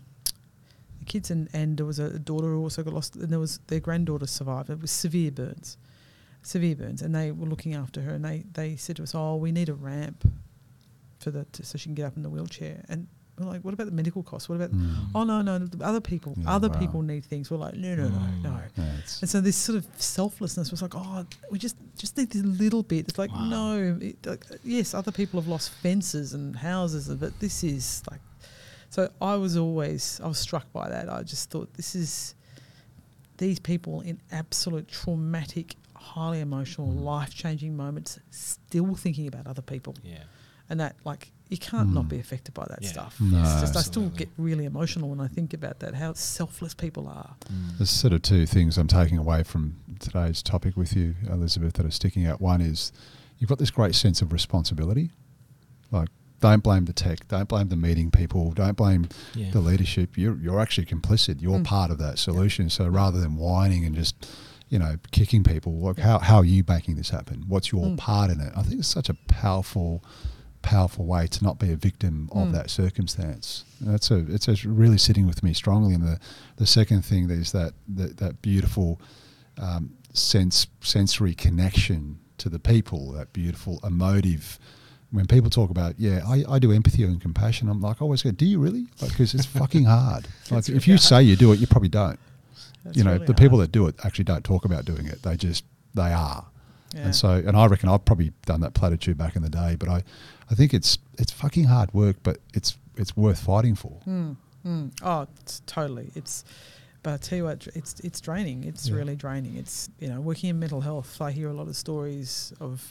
Speaker 2: the kids, and, and there was a daughter who also got lost, and there was their granddaughter survived. It was severe burns. Severe burns, and they were looking after her, and they, they said to us, oh, we need a ramp for the to, so she can get up in the wheelchair. And we're like, what about the medical costs? What about,
Speaker 3: Mm.
Speaker 2: oh, no, no, the other people,
Speaker 3: Yeah,
Speaker 2: other
Speaker 3: wow.
Speaker 2: people need things. We're like, no, no, no,
Speaker 1: Mm.
Speaker 2: no.
Speaker 3: Yeah, it's-
Speaker 2: And so this sort of selflessness was like, oh, we just, just need this little bit. It's like,
Speaker 1: Wow.
Speaker 2: no, it, like, yes, other people have lost fences and houses, but this is like, so I was always, I was struck by that. I just thought, this is, these people in absolute traumatic, highly emotional,
Speaker 3: Mm.
Speaker 2: life-changing moments still thinking about other people.
Speaker 1: Yeah.
Speaker 2: And that, like, you can't not
Speaker 3: Mm.
Speaker 2: be affected by that
Speaker 1: Yeah.
Speaker 2: stuff.
Speaker 3: No.
Speaker 2: It's just, I still
Speaker 1: Absolutely.
Speaker 2: get really emotional when I think about that, how selfless people are.
Speaker 1: Mm.
Speaker 3: There's sort of two things I'm taking away from today's topic with you, Elizabeth, that are sticking out. One is you've got this great sense of responsibility. Like, don't blame the tech, don't blame the meeting people, don't blame
Speaker 1: Yeah.
Speaker 3: the leadership. You're you're actually complicit. You're
Speaker 2: Mm.
Speaker 3: part of that solution. So rather than whining and just, you know, kicking people, like how how are you making this happen? What's your
Speaker 2: Mm.
Speaker 3: part in it? I think it's such a powerful, powerful way to not be a victim of
Speaker 2: Mm.
Speaker 3: that circumstance. And that's a it's a really sitting with me strongly. And the the second thing is that that, that beautiful um, sense sensory connection to the people. That beautiful emotive. When people talk about, yeah, I, I do empathy and compassion, I'm like, I always go, do you really? Because it's fucking hard. Like,
Speaker 2: It's
Speaker 3: if
Speaker 2: really
Speaker 3: you say you do it, you probably don't.
Speaker 2: That's
Speaker 3: you know,
Speaker 2: really
Speaker 3: the people
Speaker 2: hard.
Speaker 3: that do it actually don't talk about doing it. They just, they are.
Speaker 2: Yeah.
Speaker 3: And so, and I reckon I've probably done that platitude back in the day, but I, I think it's, it's fucking hard work, but it's, it's worth fighting for.
Speaker 2: Mm, mm. Oh, it's totally. It's, but I tell you what, it's it's draining. It's
Speaker 3: Yeah.
Speaker 2: really draining. It's, you know, working in mental health, I hear a lot of stories of,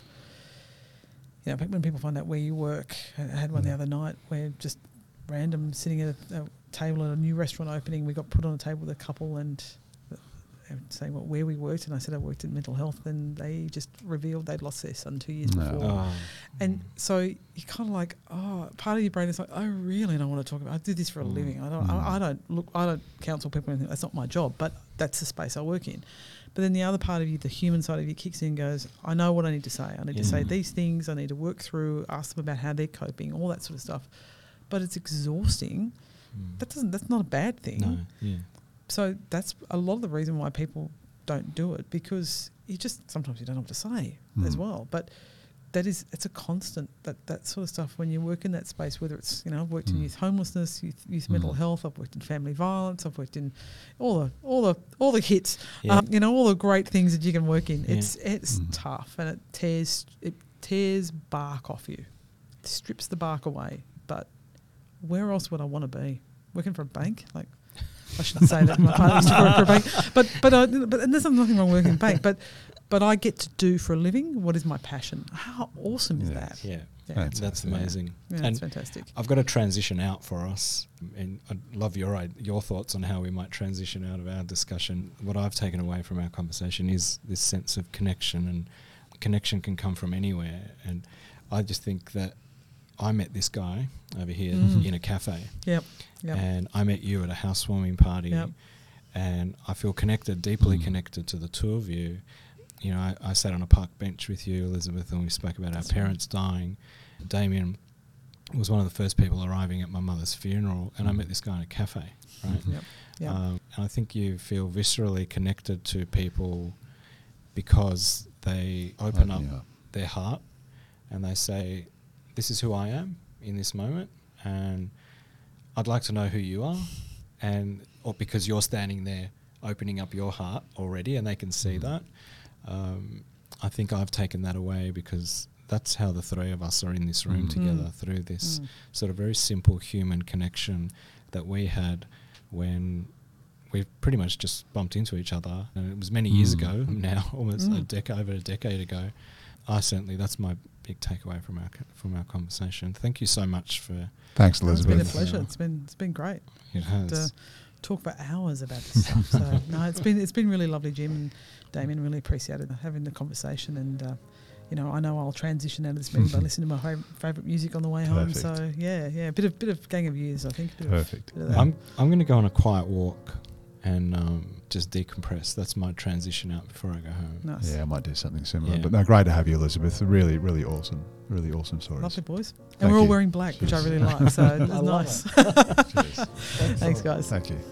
Speaker 2: you know, when people find out where you work. I had one the
Speaker 3: Yeah.
Speaker 2: other night where just random sitting at a, a table at a new restaurant opening, we got put on a table with a couple and they were saying what where we worked, and I said I worked in mental health, and they just revealed they'd lost their son two years
Speaker 3: No.
Speaker 2: before.
Speaker 1: Oh.
Speaker 2: And so you kind of like, oh, part of your brain is like, I really don't want to talk about. I do this for a
Speaker 1: Mm.
Speaker 2: living. I don't.
Speaker 3: Mm.
Speaker 2: I, I don't look. I don't counsel people. Or anything. That's not my job. But that's the space I work in. But then the other part of you, the human side of you, kicks in and goes, I know what I need to say. I need to say
Speaker 1: Yeah.
Speaker 2: these things. I need to work through, ask them about how they're coping, all that sort of stuff. But it's exhausting.
Speaker 1: Mm.
Speaker 2: That doesn't. That's not a bad thing.
Speaker 1: No. Yeah.
Speaker 2: So that's a lot of the reason why people don't do it, because you just sometimes you don't know what to say as
Speaker 3: Mm.
Speaker 2: well. But that is, it's a constant, that, that sort of stuff when you work in that space, whether it's, you know, I've worked in
Speaker 3: Mm.
Speaker 2: youth homelessness, youth, youth mental
Speaker 3: Mm.
Speaker 2: health, I've worked in family violence, I've worked in all the all the all the hits,
Speaker 1: Yeah.
Speaker 2: um, you know, all the great things that you can work in.
Speaker 1: Yeah.
Speaker 2: It's it's
Speaker 3: Mm.
Speaker 2: tough, and it tears it tears bark off you, it strips the bark away. But where else would I want to be? Working for a bank? Like, I shouldn't say that. My partner used to work for a bank, but but I, but and there's nothing wrong working in a bank. But but I get to do for a living what is my passion. How awesome is
Speaker 3: Yeah.
Speaker 2: that?
Speaker 1: Yeah.
Speaker 2: Yeah,
Speaker 3: Fantastic.
Speaker 1: That's amazing.
Speaker 2: yeah,
Speaker 1: And
Speaker 2: it's fantastic.
Speaker 1: I've got a transition out for us, and I'd love your i- your thoughts on how we might transition out of our discussion. What I've taken away from our conversation is this sense of connection, and connection can come from anywhere. And I just think that I met this guy over here
Speaker 2: Mm.
Speaker 1: in a cafe,
Speaker 2: Yep, yep.
Speaker 1: and I met you at a housewarming party,
Speaker 2: Yep.
Speaker 1: and I feel connected, deeply
Speaker 3: Mm.
Speaker 1: connected to the two of you. You know, I, I sat on a park bench with you, Elizabeth, and we spoke about
Speaker 2: That's
Speaker 1: our parents dying. Damien was one of the first people arriving at my mother's funeral, and I met this guy in a cafe, right?
Speaker 2: Yep, yep.
Speaker 1: Um, and I think you feel viscerally connected to people because they open up
Speaker 3: Opening up.
Speaker 1: their heart and they say, this is who I am in this moment, and I'd like to know who you are, and or because you're standing there opening up your heart already and they can see
Speaker 3: Mhm.
Speaker 1: that. Um, I think I've taken that away because that's how the three of us are in this room
Speaker 3: Mm.
Speaker 1: together,
Speaker 2: Mm.
Speaker 1: through this
Speaker 2: Mm.
Speaker 1: sort of very simple human connection that we had when we pretty much just bumped into each other. And it was many years
Speaker 3: Mm.
Speaker 1: ago now, almost a
Speaker 2: Mm.
Speaker 1: decade, over a decade ago. I certainly, that's my big takeaway from our co- from our conversation. Thank you so much for
Speaker 3: Thanks,
Speaker 2: No, it's been a
Speaker 3: Elizabeth.
Speaker 2: pleasure.
Speaker 1: Yeah.
Speaker 2: It's been it's been great.
Speaker 1: it has.
Speaker 2: Uh, talk for hours about this stuff. So no, it's been it's been really lovely, Jim and Damien. Really appreciated having the conversation, and uh, you know, I know I'll transition out of this meeting by listening to my favourite music on the way home.
Speaker 3: Perfect.
Speaker 2: So yeah, yeah, a bit of bit of Gang of Youths, I think. Bit
Speaker 3: Perfect.
Speaker 2: Of, bit of that.
Speaker 1: I'm I'm going to go on a quiet walk and um, just decompress. That's my transition out before I go home.
Speaker 2: Nice.
Speaker 3: Yeah, I might do something similar.
Speaker 1: Yeah.
Speaker 3: But no, great to have you, Elizabeth. Really, really awesome. Really awesome stories.
Speaker 2: Lovely boys. And
Speaker 3: Thank
Speaker 2: we're all
Speaker 3: you.
Speaker 2: wearing black, which I
Speaker 3: Cheers.
Speaker 2: really like. So
Speaker 1: I
Speaker 2: it's
Speaker 1: love
Speaker 2: nice.
Speaker 3: Cheers.
Speaker 2: Thanks, guys.
Speaker 3: Thank you.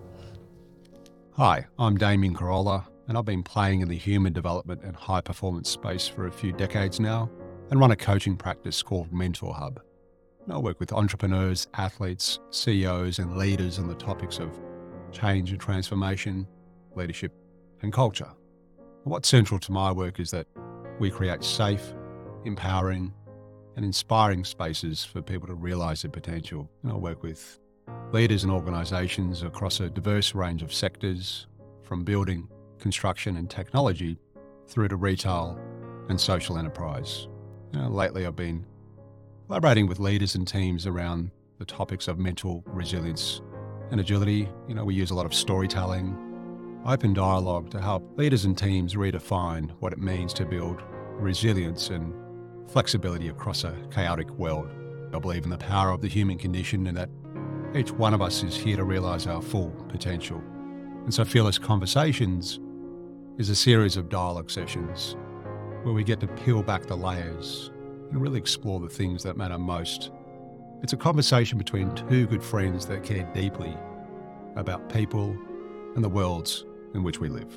Speaker 4: Hi, I'm Damien Corolla, and I've been playing in the human development and high performance space for a few decades now and run a coaching practice called Mentor Hub. And I work with entrepreneurs, athletes, C E Os, and leaders on the topics of change and transformation, leadership, and culture. And what's central to my work is that we create safe, empowering, and inspiring spaces for people to realise their potential. And I work with leaders and organisations across a diverse range of sectors, from building, construction and technology through to retail and social enterprise. You know, lately I've been collaborating with leaders and teams around the topics of mental resilience and agility. You know, we use a lot of storytelling, open dialogue to help leaders and teams redefine what it means to build resilience and flexibility across a chaotic world. I believe in the power of the human condition and that each one of us is here to realise our full potential. And so Fearless Conversations is a series of dialogue sessions where we get to peel back the layers and really explore the things that matter most. It's a conversation between two good friends that care deeply about people and the worlds in which we live.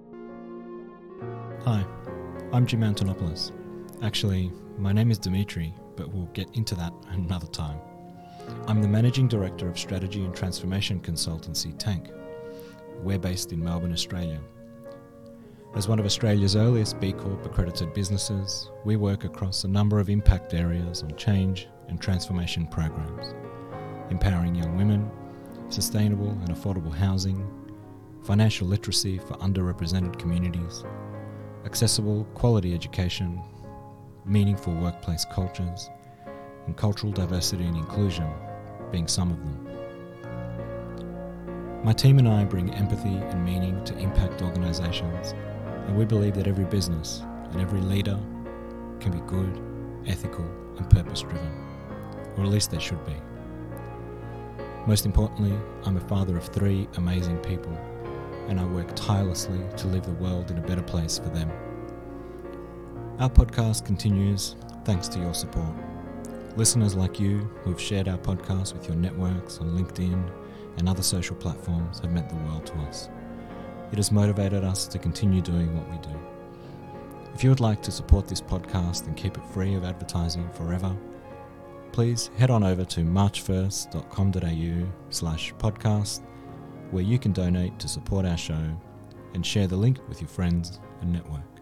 Speaker 1: Hi, I'm Jim Antonopoulos. Actually, my name is Dimitri, but we'll get into that another time. I'm the Managing Director of Strategy and Transformation Consultancy, Tank. We're based in Melbourne, Australia. As one of Australia's earliest B Corp accredited businesses, we work across a number of impact areas on change and transformation programs, empowering young women, sustainable and affordable housing, financial literacy for underrepresented communities, accessible quality education, meaningful workplace cultures, and cultural diversity and inclusion being some of them. My team and I bring empathy and meaning to impact organisations, and we believe that every business and every leader can be good, ethical and purpose-driven, or at least they should be. Most importantly, I'm a father of three amazing people, and I work tirelessly to leave the world in a better place for them. Our podcast continues thanks to your support. Listeners like you who have shared our podcast with your networks on LinkedIn and other social platforms have meant the world to us. It has motivated us to continue doing what we do. If you would like to support this podcast and keep it free of advertising forever, please head on over to marchfirst.com.au slash podcast, where you can donate to support our show and share the link with your friends and network.